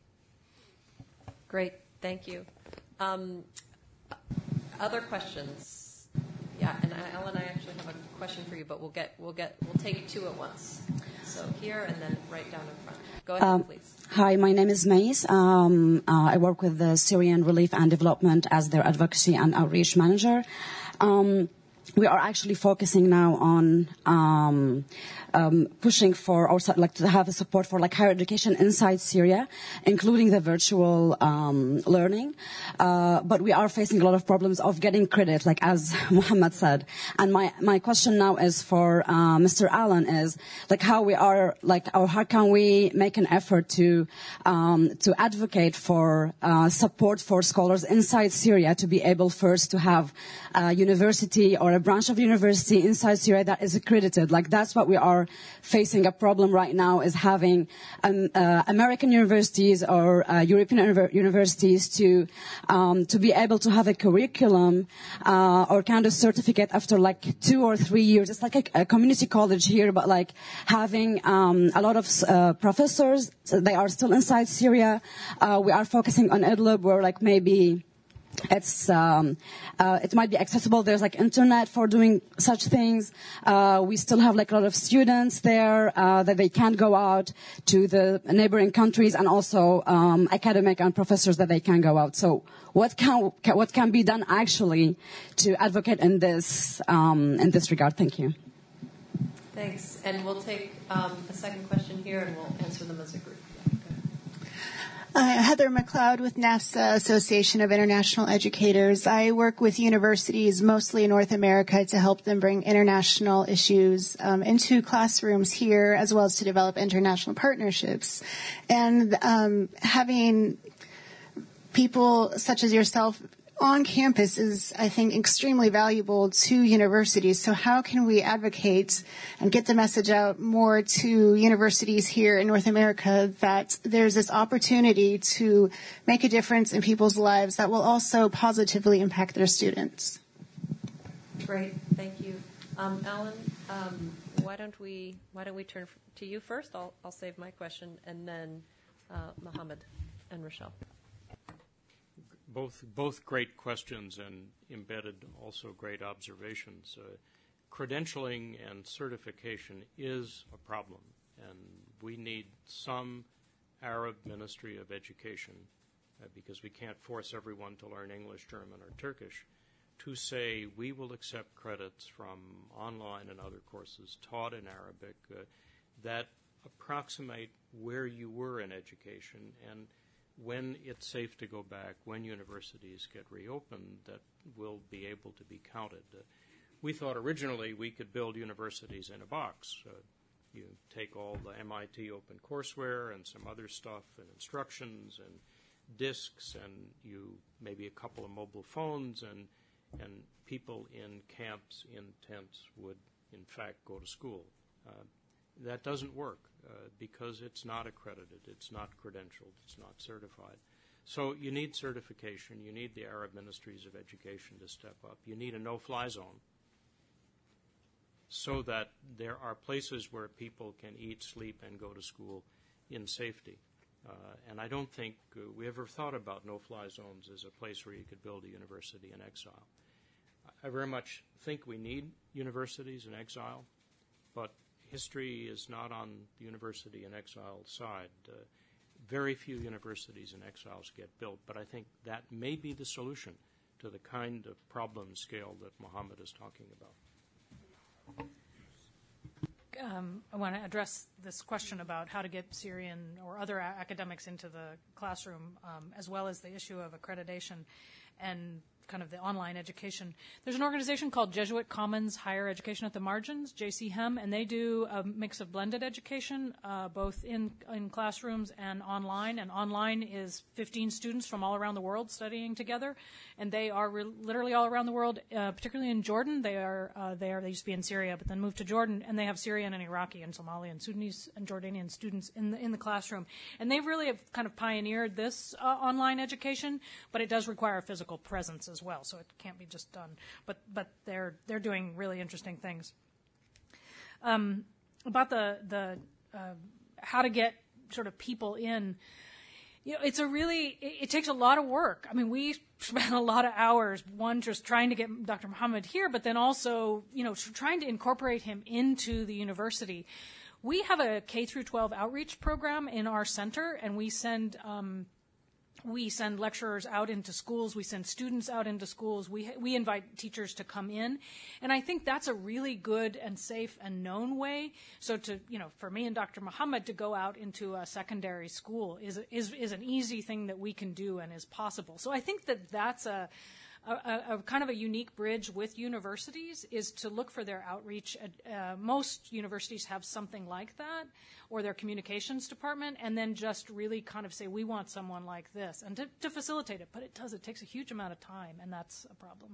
B: Great, thank you. Um, other questions? Yeah, and I, Ellen, I actually have a question for you, but we'll get we'll get we'll take two at once. So here and then right down in front. Go ahead, um, please.
H: Hi, my name is Mais. Um, uh, I work with the Syrian Relief and Development as their advocacy and outreach manager. Um, we are actually focusing now on um, um, pushing for, or like to have a support for like higher education inside Syria, including the virtual um, learning. Uh, but we are facing a lot of problems of getting credit, like as Muhammad said. And my, my question now is for uh, Mister Allen is like how we are, like, or how can we make an effort to um, to advocate for uh, support for scholars inside Syria to be able first to have a university or a branch of university inside Syria that is accredited. Like that's what we are facing a problem right now, is having um, uh, American universities or uh, European universities to um, to be able to have a curriculum uh, or kind of certificate after like two or three years. It's like a, a community college here, but like having um, a lot of uh, professors. So they are still inside Syria. Uh, we are focusing on Idlib, where like maybe it's um, uh, it might be accessible. There's like internet for doing such things. Uh, we still have like a lot of students there uh, that they can't go out to the neighboring countries, and also um, academic and professors that they can go out. So what can what can be done actually to advocate in this um, in this regard? Thank you.
B: Thanks, and we'll take um, a second question here, and we'll answer them as a group.
I: Uh, Heather McLeod with NAFSA, Association of International Educators. I work with universities, mostly in North America, to help them bring international issues um, into classrooms here, as well as to develop international partnerships. And um, having people such as yourself on campus is, I think, extremely valuable to universities. So how can we advocate and get the message out more to universities here in North America that there's this opportunity to make a difference in people's lives that will also positively impact their students?
B: Great, thank you. Um, Alan, um, why don't we why don't we turn to you first? I'll I'll save my question, and then uh, Mohammed and Rochelle.
C: Both both great questions and embedded also great observations. Uh, credentialing and certification is a problem, and we need some Arab Ministry of Education, uh, because we can't force everyone to learn English, German, or Turkish, to say we will accept credits from online and other courses taught in Arabic uh, that approximate where you were in education, and when it's safe to go back, when universities get reopened, that will be able to be counted. Uh, we thought originally we could build universities in a box. Uh, You take all the M I T OpenCourseWare and some other stuff and instructions and discs, and you maybe a couple of mobile phones, and and people in camps in tents would in fact go to school. Uh, that doesn't work uh, because it's not accredited, it's not credentialed, it's not certified. So you need certification, you need the Arab Ministries of Education to step up, you need a no-fly zone so that there are places where people can eat, sleep, and go to school in safety. Uh, and I don't think uh, we ever thought about no-fly zones as a place where you could build a university in exile. I very much think we need universities in exile, but history is not on the university in exile side. Uh, very few universities in exiles get built, but I think that may be the solution to the kind of problem scale that Mohammed is talking about.
E: Um, I want to address this question about how to get Syrian or other a- academics into the classroom, um, as well as the issue of accreditation and kind of the online education. There's an organization called Jesuit Commons Higher Education at the Margins, J C H E M, and they do a mix of blended education, uh, both in, in classrooms and online. And online is fifteen students from all around the world studying together, and they are re- literally all around the world, uh, particularly in Jordan. They are uh, they are they used to be in Syria, but then moved to Jordan, and they have Syrian and Iraqi and Somali and Sudanese and Jordanian students in the in the classroom, and they really have kind of pioneered this uh, online education, but it does require a physical presence as well, so it can't be just done. But but they're they're doing really interesting things. Um, about the the uh, how to get sort of people in. You know, it's a really, it, it takes a lot of work. I mean, we spent a lot of hours, one, just trying to get Doctor Mohammed here, but then also, you know, trying to incorporate him into the university. We have a K through twelve outreach program in our center, and we send, um, we send lecturers out into schools. We send students out into schools. We we invite teachers to come in, and I think that's a really good and safe and known way. So to you know, for me and Doctor Mohammed to go out into a secondary school is is is an easy thing that we can do and is possible. So I think that that's a. A, a kind of a unique bridge with universities is to look for their outreach. Uh, most universities have something like that, or their communications department, and then just really kind of say, we want someone like this, and to, to facilitate it. But it does. It takes a huge amount of time, and that's a problem.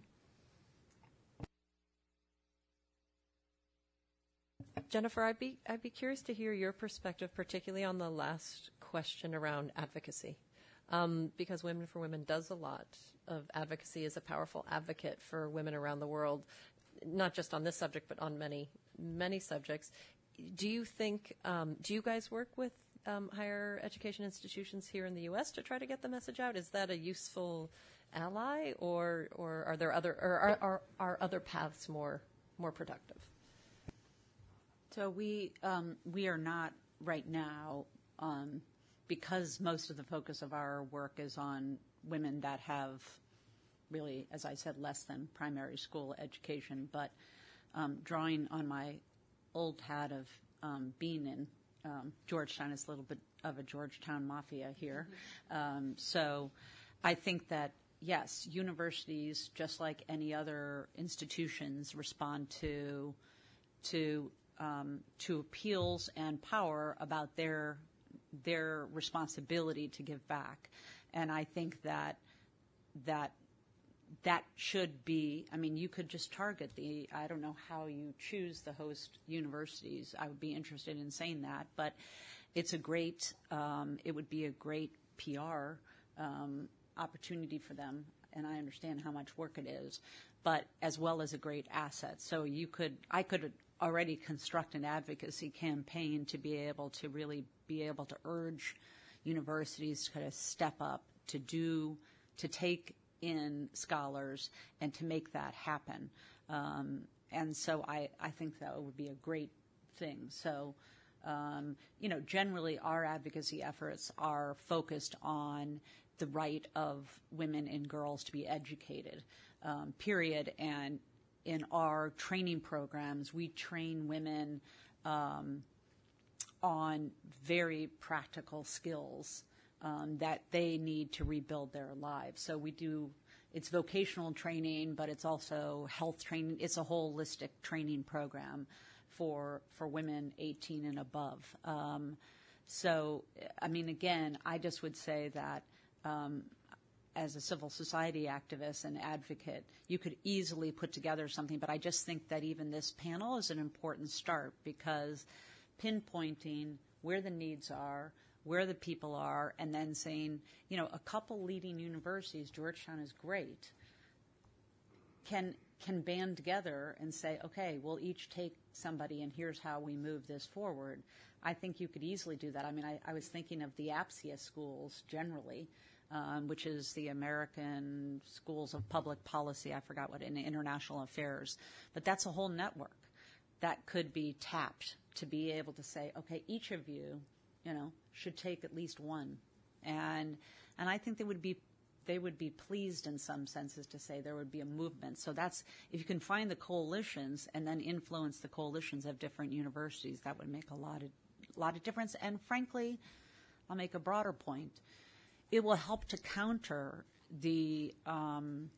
B: Jennifer, I'd be I'd be curious to hear your perspective, particularly on the last question around advocacy, um, because Women for Women does a lot of advocacy, is a powerful advocate for women around the world, not just on this subject, but on many, many subjects. Do you think, um, do you guys work with um, higher education institutions here in the U S to try to get the message out? Is that a useful ally, or or are there other, or are, are, are other paths more more productive?
F: So we um, we are not right now, um, because most of the focus of our work is on women that have really, as I said, less than primary school education, but um, drawing on my old hat of um, being in um, Georgetown, is a little bit of a Georgetown mafia here. Mm-hmm. Um, so I think that, yes, universities, just like any other institutions, respond to to um, to appeals and power about their their responsibility to give back. And I think that that that should be, I mean, you could just target the, I don't know how you choose the host universities. I would be interested in saying that. But it's a great, um, it would be a great P R um, opportunity for them. And I understand how much work it is, but as well as a great asset. So you could, I could already construct an advocacy campaign to be able to really be able to urge universities to kind of step up, to do, to take in scholars and to make that happen. Um, and so I, I think that would be a great thing. So, um, you know, generally our advocacy efforts are focused on the right of women and girls to be educated, um, period. And in our training programs, we train women um, on very practical skills um, that they need to rebuild their lives. So we do, it's vocational training, but it's also health training. It's a holistic training program for for women eighteen and above. Um, so, I mean, again, I just would say that um, as a civil society activist and advocate, you could easily put together something, but I just think that even this panel is an important start, because pinpointing where the needs are, where the people are, and then saying, you know, a couple leading universities, Georgetown is great, can can band together and say, okay, we'll each take somebody and here's how we move this forward. I think you could easily do that. I mean, I, I was thinking of the APSIA schools generally, um, which is the American Schools of Public Policy, I forgot what, in International Affairs. But that's a whole network that could be tapped to be able to say, okay, each of you, you know, should take at least one. And and I think they would be they would be pleased in some senses to say there would be a movement. So that's, if you can find the coalitions and then influence the coalitions of different universities, that would make a lot of lot of difference. And frankly, I'll make a broader point. It will help to counter the um,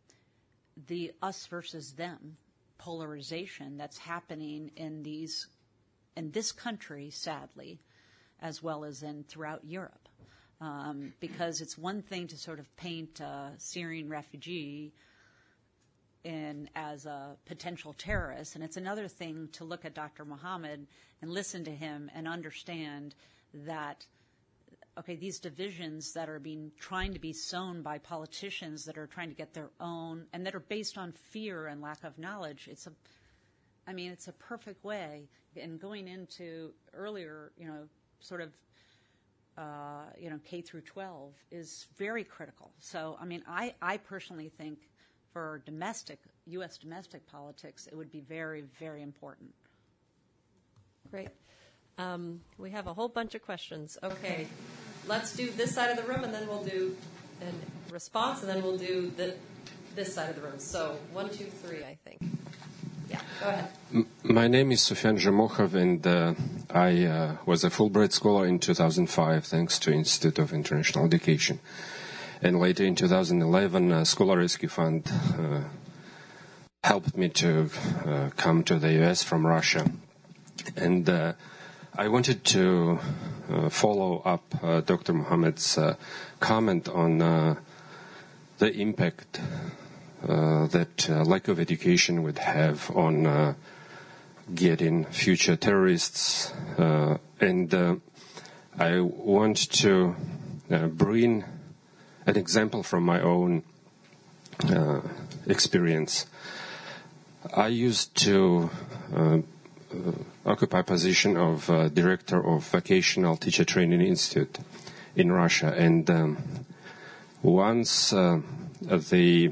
F: the us versus them polarization that's happening in these in this country, sadly, as well as in throughout Europe. Um, because it's one thing to sort of paint a Syrian refugee in as a potential terrorist, and it's another thing to look at Doctor Mohammed and listen to him and understand that, okay, these divisions that are being trying to be sown by politicians that are trying to get their own, and that are based on fear and lack of knowledge, it's a, I mean, it's a perfect way. And going into earlier, you know, sort of, Uh, you know, K through twelve is very critical. So, I mean, I, I personally think for domestic, U S domestic politics, it would be very, very important.
B: Great. Um, we have a whole bunch of questions. Okay, let's do this side of the room, and then we'll do a response, and then we'll do the, this side of the room. So, one, two, three, I think. Yeah, go ahead.
J: My name is Sufyan Jamokhov, and uh, I uh, was a Fulbright scholar in two thousand five, thanks to Institute of International Education. And later in two thousand eleven, a Scholar Rescue Fund uh, helped me to uh, come to the U S from Russia. And uh, I wanted to uh, follow up uh, Doctor Mohammed's uh, comment on uh, the impact Uh, that uh, lack of education would have on uh, getting future terrorists. Uh, and uh, I want to uh, bring an example from my own uh, experience. I used to uh, uh, occupy a position of uh, director of Vocational Teacher Training Institute in Russia. And um, once uh, the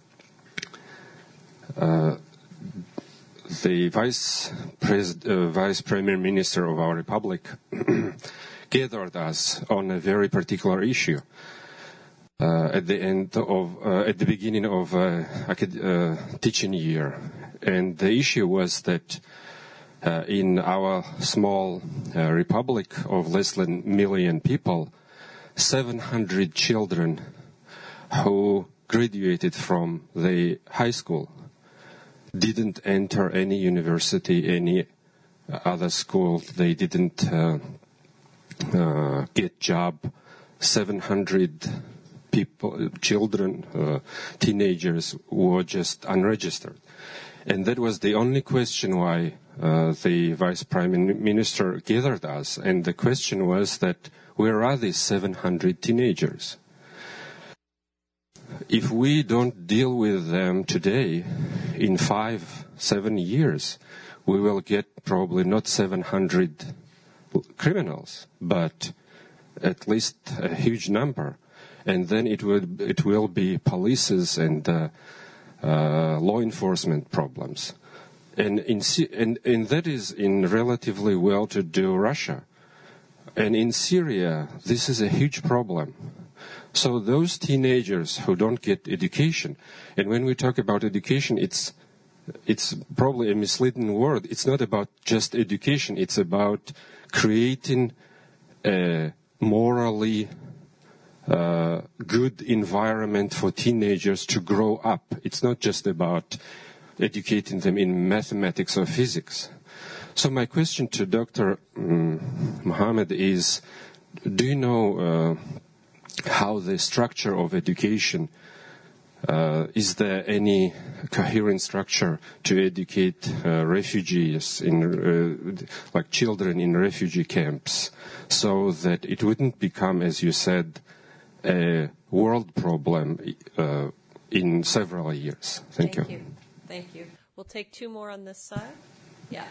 J: Uh, the vice, pres- uh, vice premier minister of our republic gathered us on a very particular issue uh, at the end of uh, at the beginning of uh, acad- uh, teaching year, and the issue was that uh, in our small uh, republic of less than a million people, seven hundred children who graduated from the high school didn't enter any university, any other school. They didn't uh, uh, get job. seven hundred people, children, uh, teenagers were just unregistered. And that was the only question why uh, the Vice Prime Minister gathered us. And the question was that, where are these seven hundred teenagers? If we don't deal with them today, in five, seven years, we will get probably not seven hundred criminals, but at least a huge number. And then it will, it will be policies and uh, uh, law enforcement problems. And, in, and, and that is in relatively well-to-do Russia. And in Syria, this is a huge problem. So those teenagers who don't get education, and when we talk about education, it's it's probably a misleading word. It's not about just education. It's about creating a morally uh, good environment for teenagers to grow up. It's not just about educating them in mathematics or physics. So my question to Doctor Um, Mohammed is, do you know uh, how the structure of education, uh, is there any coherent structure to educate uh, refugees, in, uh, like children in refugee camps, so that it wouldn't become, as you said, a world problem uh, in several years? Thank,
B: Thank
J: you.
B: you. Thank you. We'll take two more on this side. Yeah.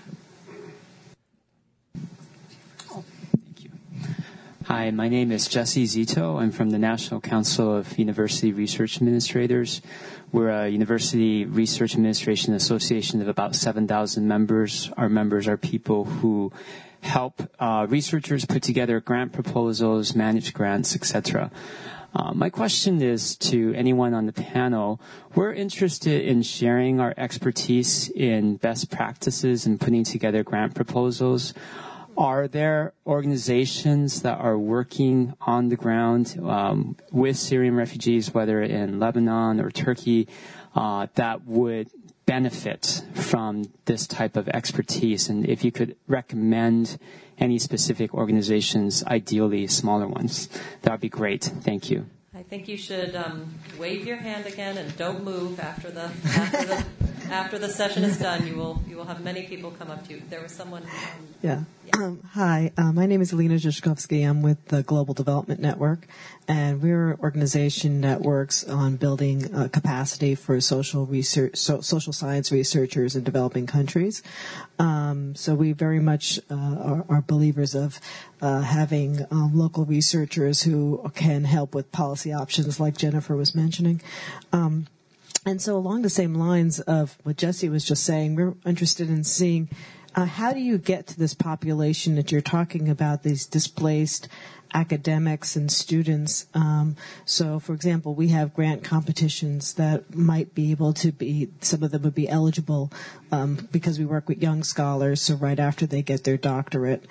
K: Hi, my name is Jesse Zito. I'm from the National Council of University Research Administrators. We're a University Research Administration Association of about seven thousand members. Our members are people who help uh, researchers put together grant proposals, manage grants, et cetera. Uh, my question is to anyone on the panel. We're interested in sharing our expertise in best practices and putting together grant proposals. Are there organizations that are working on the ground um, with Syrian refugees, whether in Lebanon or Turkey, uh, that would benefit from this type of expertise? And if you could recommend any specific organizations, ideally smaller ones, that would be great. Thank you.
B: I think you should um, wave your hand again and don't move after the after the after the session is done. You will you will have many people come up to you. There was someone. Um,
L: yeah. yeah. Um, hi, uh, my name is Alina Zhishkovsky. I'm with the Global Development Network, and we're an organization that works on building uh, capacity for social research, so, social science researchers in developing countries. Um, so we very much uh, are, are believers of uh, having um, local researchers who can help with policy options, like Jennifer was mentioning. Um, and so along the same lines of what Jesse was just saying, we're interested in seeing uh, how do you get to this population that you're talking about, these displaced academics and students. Um, so, for example, we have grant competitions that might be able to be, some of them would be eligible um, because we work with young scholars, so right after they get their doctorate.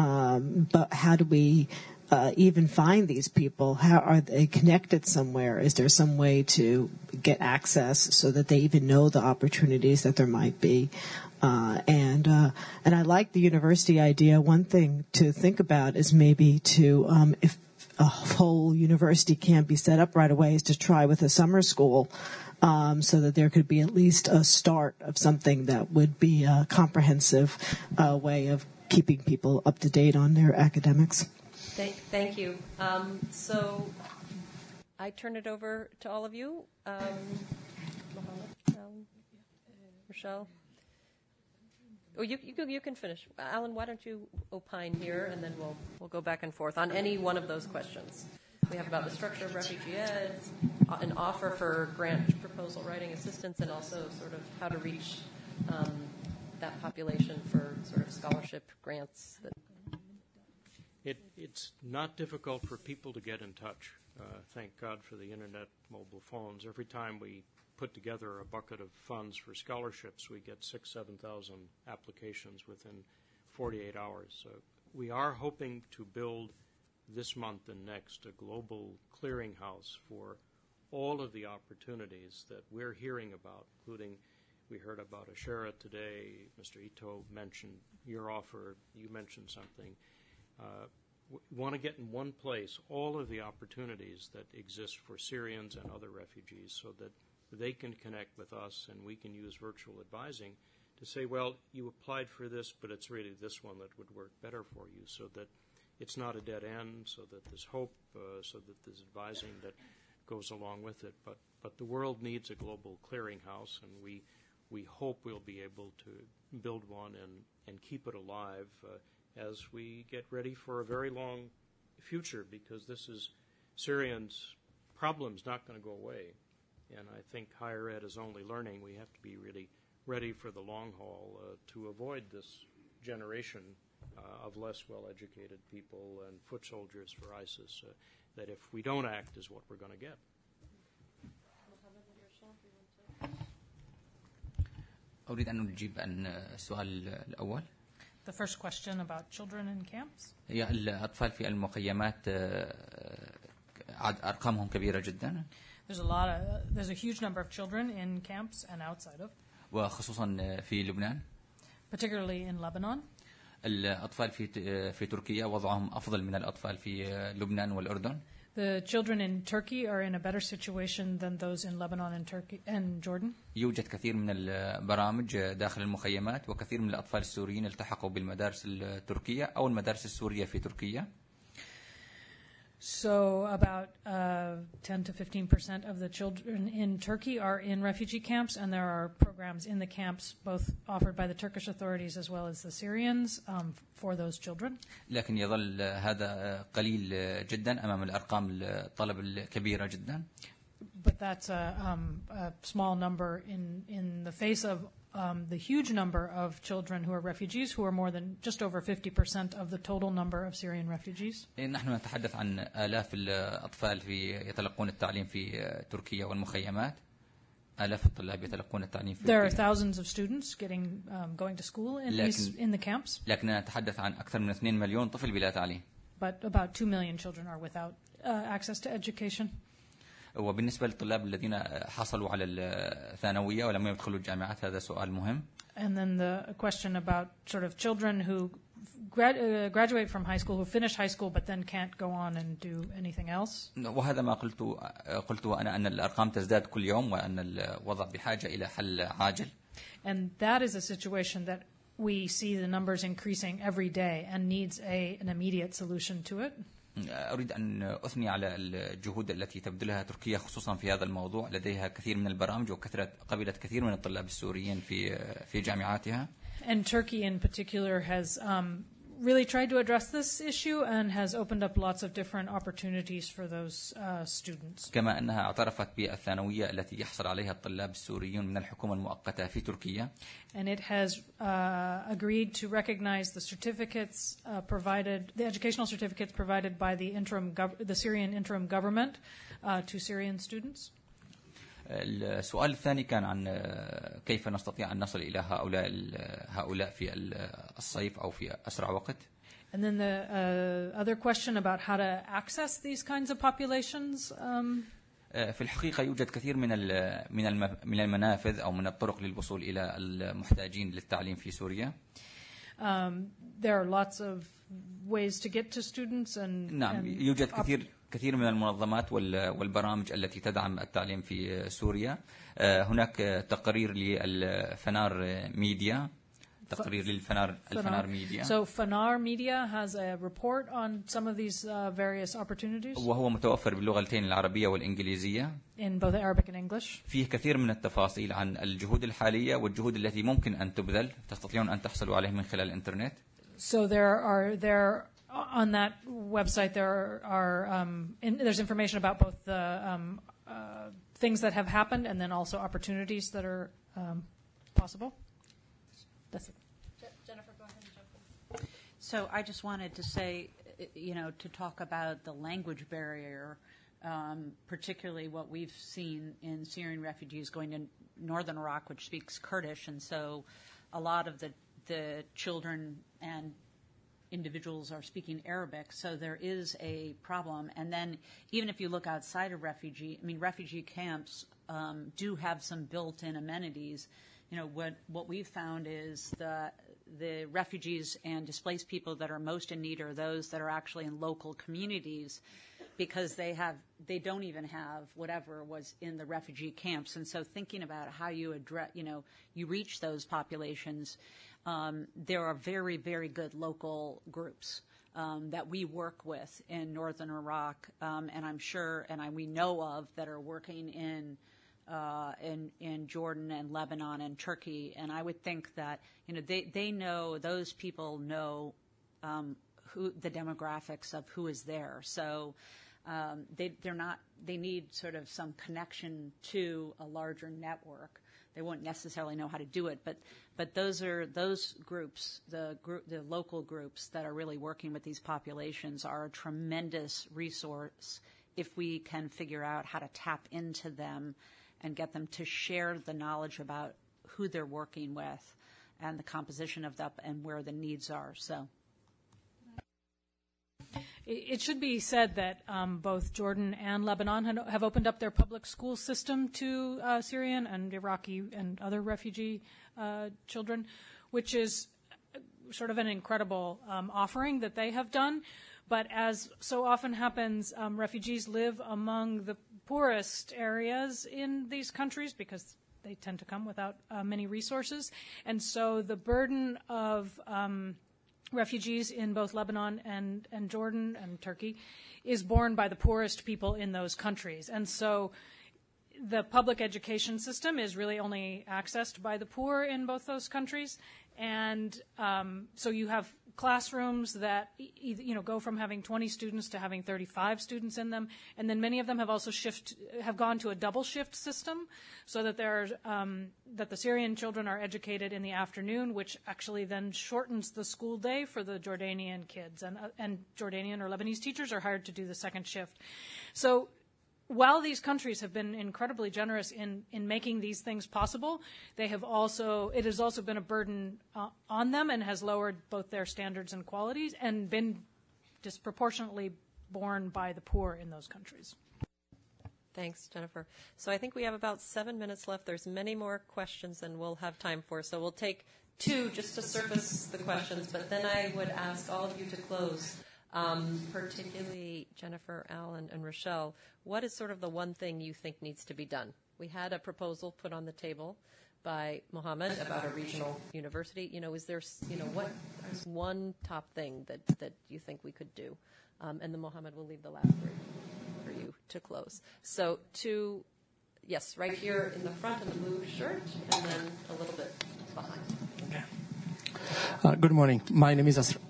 L: Um, but how do we uh, even find these people? How are they connected somewhere? Is there some way to get access so that they even know the opportunities that there might be? Uh, and uh, and I like the university idea. One thing to think about is maybe to, um, if a whole university can't be set up right away, is to try with a summer school, um, so that there could be at least a start of something that would be a comprehensive uh, way of keeping people up to date on their academics.
B: Thank, thank you. Um, so I turn it over to all of you. Um, Mohammed, um, Rochelle. Oh, you, you you can finish. Alan, why don't you opine here, and then we'll we'll go back and forth on any one of those questions. We have about the structure of refugee ed, an offer for grant proposal writing assistance, and also sort of how to reach um, that population for sort of scholarship grants. That
C: it, it's not difficult for people to get in touch. Uh, thank God for the internet, mobile phones. Every time we put together a bucket of funds for scholarships, we get six, seven thousand applications within forty-eight hours. So we are hoping to build this month and next a global clearinghouse for all of the opportunities that we're hearing about, including we heard about Ashera today. Mister Ito mentioned your offer. You mentioned something. Uh, we want to get in one place all of the opportunities that exist for Syrians and other refugees so that they can connect with us and we can use virtual advising to say, well, you applied for this, but it's really this one that would work better for you, so that it's not a dead end, so that there's hope, uh, so that there's advising that goes along with it. But but the world needs a global clearinghouse, and we we hope we'll be able to build one and, and keep it alive uh, as we get ready for a very long future, because this is Syrians' problem's not going to go away. And I think higher ed is only learning. We have to be really ready for the long haul uh, to avoid this generation uh, of less well-educated people and foot soldiers for ISIS, uh, that if we don't act is what we're going to get.
D: أريد أن أجيب عن السؤال الأول.
E: The first question about children in camps.
D: هي الأطفال في المخيمات أرقامهم كبيرة جدا.
E: There's a lot of, there's a huge number of children in camps and outside of.
D: وخصوصا في لبنان.
E: particularly in Lebanon.
D: الأطفال في في تركيا وضعهم أفضل من الأطفال في لبنان والأردن.
E: The children in Turkey are in a better situation than those in Lebanon and Turkey and Jordan.
D: يوجد كثير من البرامج داخل المخيمات وكثير من الأطفال السوريين التحقوا بالمدارس التركية أو المدارس السورية في تركيا.
E: So about uh, ten to fifteen percent of the children in Turkey are in refugee camps, and there are programs in the camps both offered by the Turkish authorities as well as the Syrians um, for those children.
D: لكن يظل هذا قليل جدا أمام الأرقام الطلب الكبيرة جدا.
E: But that's a, um, a small number in in the face of um, the huge number of children who are refugees, who are more than just over fifty percent of the total number of Syrian refugees.
D: نحن نتحدث عن آلاف الأطفال في يتلقون التعليم في تركيا والمخيمات. آلاف الطلاب يتلقون التعليم في
E: There are thousands of students getting um, going to school in these in the camps.
D: لكننا نتحدث عن أكثر من اثنين مليون طفل بلا تعليم.
E: But about two million children are without uh, access to education.
D: وبالنسبة للطلاب الذين حصلوا على الثانوية ولم يدخلوا الجامعات هذا سؤال مهم.
E: And then the question about sort of children who grad, uh, graduate from high school, who finish high school but then can't go on and do anything else.
D: وهذا ما قلت قلته أنا أن الأرقام تزداد كل يوم وأن الوضع بحاجة إلى حل عاجل.
E: And that is a situation that we see the numbers increasing every day and needs a an immediate solution to it.
D: أريد أن أثني على الجهود التي تبذلها تركيا خصوصا في هذا الموضوع. لديها كثير من البرامج وكثرت قبلت كثير من الطلاب السوريين في في جامعاتها.
E: And Turkey in particular has um, really tried to address this issue and has opened up lots of different opportunities for those uh, students.
D: كما أنها اعترفت بالثانوية التي يحصل عليها الطلاب السوريون من الحكومة المؤقتة في تركيا.
E: And it has uh, agreed to recognize the certificates uh, provided, the educational certificates provided by the interim, gov- the Syrian interim government uh, to Syrian students.
D: السؤال الثاني كان عن كيف نستطيع أن نصل إلى هؤلاء هؤلاء في الصيف أو في أسرع وقت.
E: And then the uh, other question about how to access these kinds of populations. Um,
D: في الحقيقة يوجد كثير من من من المنافذ أو من الطرق للوصول إلى المحتاجين للتعليم في سوريا.
E: Um, there are lots of ways to get to students and.
D: نعم
E: and
D: يوجد كثير كثير من المنظمات والبرامج التي تدعم التعليم في سوريا. هناك تقرير للفنار ميديا تقرير للفنار الفنار ميديا.
E: So Fanar Media has a report on some of these uh, various opportunities.
D: وهو متوفر باللغتين العربية والإنجليزية.
E: In both Arabic and English.
D: فيه كثير من التفاصيل عن الجهود الحالية والجهود التي ممكن أن تبذل تستطيعون أن تحصلوا عليه من خلال الإنترنت.
E: So there are there on that website there are um, in, there's information about both the um, uh, things that have happened and then also opportunities that are um, possible. That's it.
F: Jennifer, go ahead and jump in. So I just wanted to say, you know, to talk about the language barrier, um, particularly what we've seen in Syrian refugees going to northern Iraq, which speaks Kurdish, and so a lot of the the children and individuals are speaking Arabic, so there is a problem. And then even if you look outside of refugee, I mean, refugee camps um, do have some built-in amenities. You know, what what we've found is the the refugees and displaced people that are most in need are those that are actually in local communities, because they have they don't even have whatever was in the refugee camps. And so thinking about how you address, you know, you reach those populations, um, there are very, very good local groups um, that we work with in northern Iraq, um, and I'm sure, and I, we know of, that are working in Uh, in, in Jordan and Lebanon and Turkey. And I would think that, you know, they, they know, those people know um, who the demographics of who is there. So um, they, they're not, they need sort of some connection to a larger network. They won't necessarily know how to do it, but but those are those groups, the group, the local groups that are really working with these populations are a tremendous resource if we can figure out how to tap into them and get them to share the knowledge about who they're working with and the composition of that and where the needs are. So,
E: it should be said that um, both Jordan and Lebanon have opened up their public school system to uh, Syrian and Iraqi and other refugee uh, children. which is sort of an incredible um, offering that they have done. But as so often happens, um, refugees live among the poorest areas in these countries because they tend to come without uh, many resources. And so the burden of um, refugees in both Lebanon and, and Jordan and Turkey is borne by the poorest people in those countries. And so the public education system is really only accessed by the poor in both those countries. And um, so you have classrooms that you know go from having twenty students to having thirty-five students in them, and then many of them have also shift have gone to a double shift system, so that there's um, that the Syrian children are educated in the afternoon, which actually then shortens the school day for the Jordanian kids, and uh, and Jordanian or Lebanese teachers are hired to do the second shift. So while these countries have been incredibly generous in, in making these things possible, they have also it has also been a burden uh, on them and has lowered both their standards and qualities and been disproportionately borne by the poor in those countries.
B: Thanks, Jennifer. So I think we have about seven minutes left. There's many more questions than we'll have time for, so we'll take two just to surface the questions, but then I would ask all of you to close. Um, particularly Jennifer, Alan, and Rochelle, what is sort of the one thing you think needs to be done? We had a proposal put on the table by Mohammed about a regional university. You know, is there, you know, what is one top thing that, that you think we could do? Um, and then Mohammed will leave the last three for you to close. So two, yes, right here in the front in the blue shirt, and then a little bit behind.
M: Okay. Uh, good morning. My name is Asra.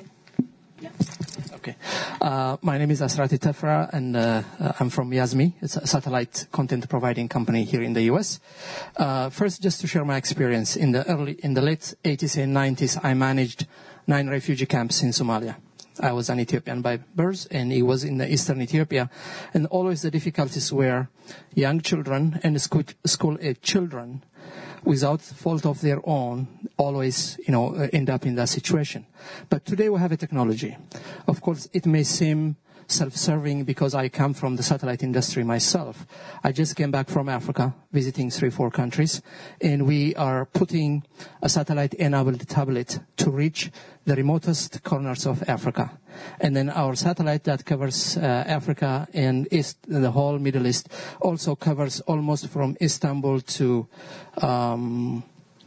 M: Okay. Uh, my name is Asrati Tafra, and uh, uh, I'm from Yazmi. It's a satellite content providing company here in the U S. Uh, first, just to share my experience, in the early, in the late eighties and nineties, I managed nine refugee camps in Somalia. I was an Ethiopian by birth, and it was in the eastern Ethiopia. And always the difficulties were young children and school, school-age children, without fault of their own, always, you know, end up in that situation. But today we have a technology. Of course, it may seem self-serving because I come from the satellite industry myself. I just came back from Africa, visiting three, four countries, and we are putting a satellite-enabled tablet to reach the remotest corners of Africa. And then our satellite that covers uh, Africa and East, the whole Middle East, also covers almost from Istanbul to um,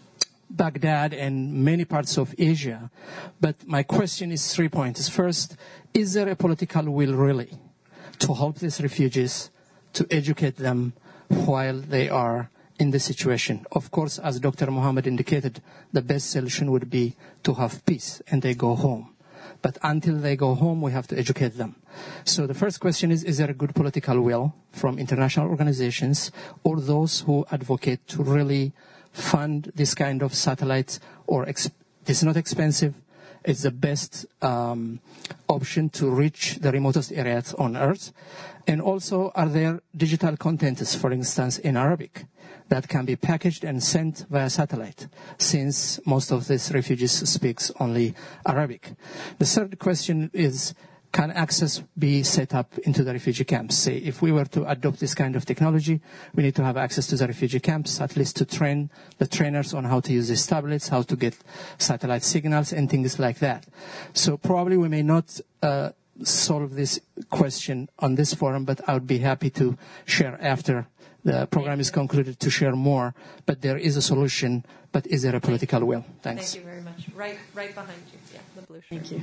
M: Baghdad and many parts of Asia. But my question is three points. First, is there a political will really to help these refugees, to educate them while they are in this situation? Of course, as Doctor Mohammed indicated, the best solution would be to have peace and they go home. But until they go home, we have to educate them. So the first question is, is there a good political will from international organizations or those who advocate to really fund this kind of satellites? Or exp- it's not expensive. It's the best um, option to reach the remotest areas on Earth. And also, are there digital contents, for instance, in Arabic, that can be packaged and sent via satellite, since most of these refugees speaks only Arabic? The third question is, can access be set up into the refugee camps? Say, if we were to adopt this kind of technology, we need to have access to the refugee camps, at least to train the trainers on how to use these tablets, how to get satellite signals, and things like that. So probably we may not uh, solve this question on this forum, but I would be happy to share after the program is concluded to share more. But there is a solution, but is there a political will? Thanks.
B: Thank you very much. Right, right behind you. Yeah, the blue shirt.
N: Thank you.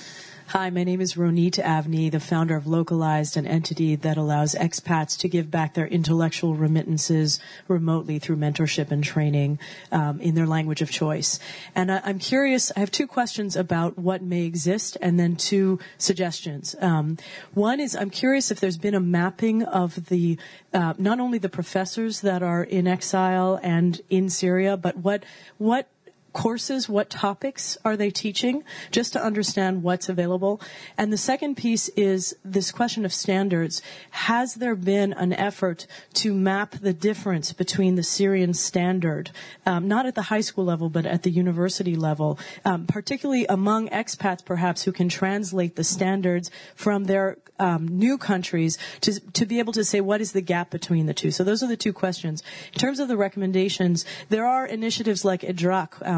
N: Hi, my name is Ronit Avni, the founder of Localized, an entity that allows expats to give back their intellectual remittances remotely through mentorship and training um, in their language of choice. And I, I'm curious, I have two questions about what may exist and then two suggestions. Um, one is I'm curious if there's been a mapping of the uh, not only the professors that are in exile and in Syria, but what what courses, what topics are they teaching, just to understand what's available. And the second piece is this question of standards. Has there been an effort to map the difference between the Syrian standard, um, not at the high school level, but at the university level, um, particularly among expats perhaps who can translate the standards from their um, new countries to, to be able to say what is the gap between the two? So those are the two questions. In terms of the recommendations, there are initiatives like Idrak, um,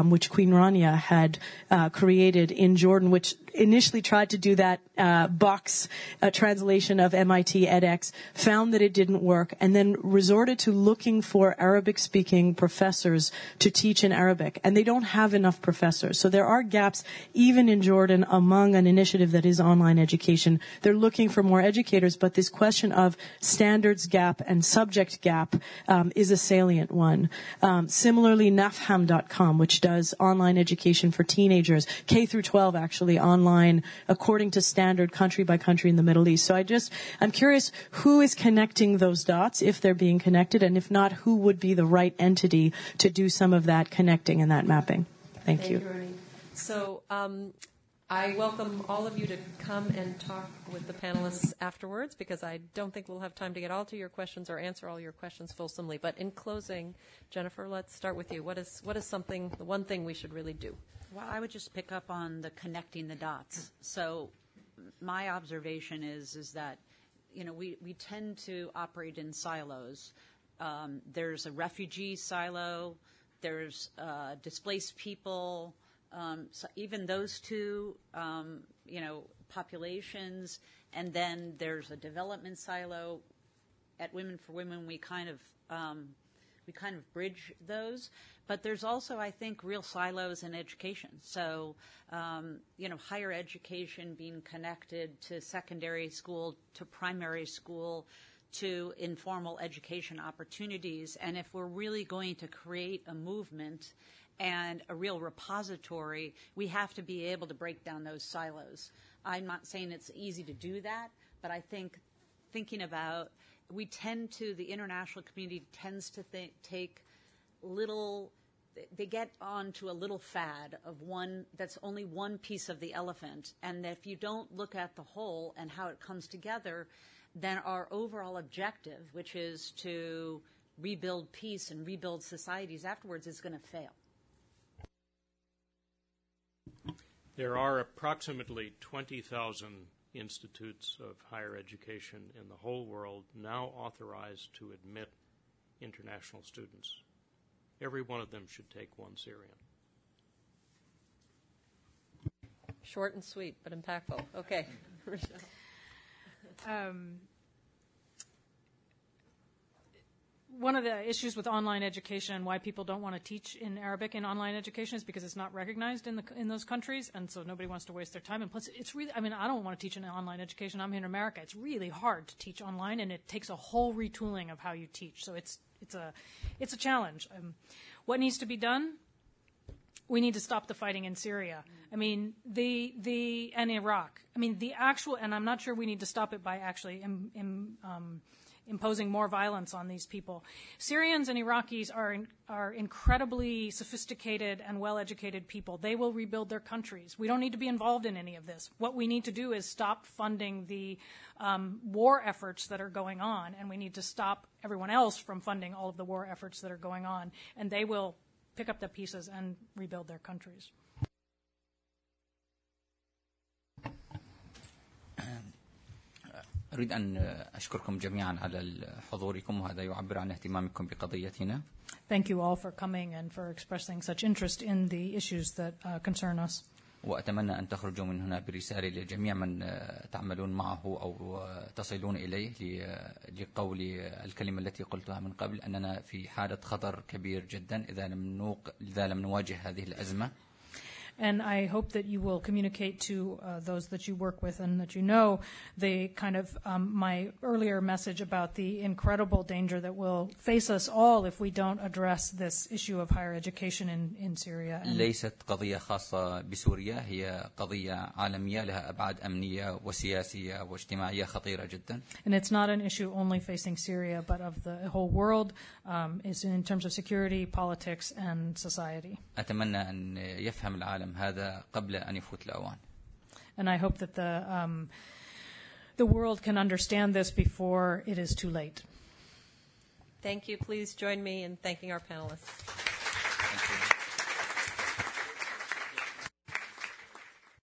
N: program, which Queen Rania had uh, created in Jordan, which initially tried to do that uh, box uh, translation of M I T edX, found that it didn't work, and then resorted to looking for Arabic-speaking professors to teach in Arabic. And they don't have enough professors. So there are gaps, even in Jordan, among an initiative that is online education. They're looking for more educators, but this question of standards gap and subject gap um, is a salient one. Um, similarly, nafham dot com, which does online education for teenagers, K through twelve actually, online, according to standard country by country in the Middle East. So I just, I'm curious who is connecting those dots, if they're being connected, and if not, who would be the right entity to do some of that connecting and that mapping. Thank,
B: Thank
N: you.
B: you, Roni. So um, I welcome all of you to come and talk with the panelists afterwards, because I don't think we'll have time to get all to your questions or answer all your questions fulsomely. But in closing, Jennifer, let's start with you. What is what is something, the one thing we should really do?
F: Well, I would just pick up on the connecting the dots. So my observation is is that, you know, we, we tend to operate in silos. Um, there's a refugee silo. There's uh, displaced people. Um, so even those two, um, you know, populations. And then there's a development silo. At Women for Women, we kind of um, we kind of bridge those. But there's also, I think, real silos in education. So, um, you know, higher education being connected to secondary school, to primary school, to informal education opportunities. And if we're really going to create a movement and a real repository, we have to be able to break down those silos. I'm not saying it's easy to do that, but I think thinking about, we tend to, the international community tends to think, take little, they get onto a little fad of one, that's only one piece of the elephant. And if you don't look at the whole and how it comes together, then our overall objective, which is to rebuild peace and rebuild societies afterwards, is going to fail.
C: There are approximately twenty thousand institutes of higher education in the whole world now authorized to admit international students. Every one of them should take one Syrian.
B: Short and sweet, but impactful. Okay.
E: um, one of the issues with online education and why people don't want to teach in Arabic in online education is because it's not recognized in the in those countries, and so nobody wants to waste their time. And plus, it's really, I mean, I don't want to teach in online education. I'm here in America. It's really hard to teach online, and it takes a whole retooling of how you teach. So it's it's a it's a challenge. Um, what needs to be done? We need to stop the fighting in Syria. I mean, the the and Iraq. I mean, the actual, and I'm not sure we need to stop it by actually im, im, um, imposing more violence on these people. Syrians and Iraqis are in, are incredibly sophisticated and well-educated people. They will rebuild their countries. We don't need to be involved in any of this. What we need to do is stop funding the um, war efforts that are going on, and we need to stop everyone else from funding all of the war efforts that are going on, and they will pick up the pieces and rebuild their countries.
D: أريد أن أشكركم جميعا على حضوركم وهذا يعبر عن اهتمامكم بقضيتنا.
E: Thank you all for coming and for expressing such interest in the issues that uh, concern us.
D: وأتمنى أن تخرجوا من هنا برسالة لجميع من تعملون معه أو تصلون إليه لقول الكلمة التي قلتها من قبل أننا في حالة خطر كبير جدا إذا لم نوق إذا لم نواجه هذه الأزمة.
E: And I hope that you will communicate to uh, those that you work with and that you know the kind of um, my earlier message about the incredible danger that will face us all if we don't address this issue of higher education in, in Syria. And
D: ليست قضية خاصة بسوريا، هي قضية عالمية لها أبعاد أمنية وسياسية واجتماعية خطيرة جدا.
E: And it's not an issue only facing Syria, but of the whole world. Um, it's in terms of security, politics, and society.
D: أتمنى أن يفهم العالم هذا قبل أن يفوت الأوان.
E: And I hope that the um, the world can understand this before it is too late.
B: Thank you. Please join me in thanking our panelists.
D: Thank you.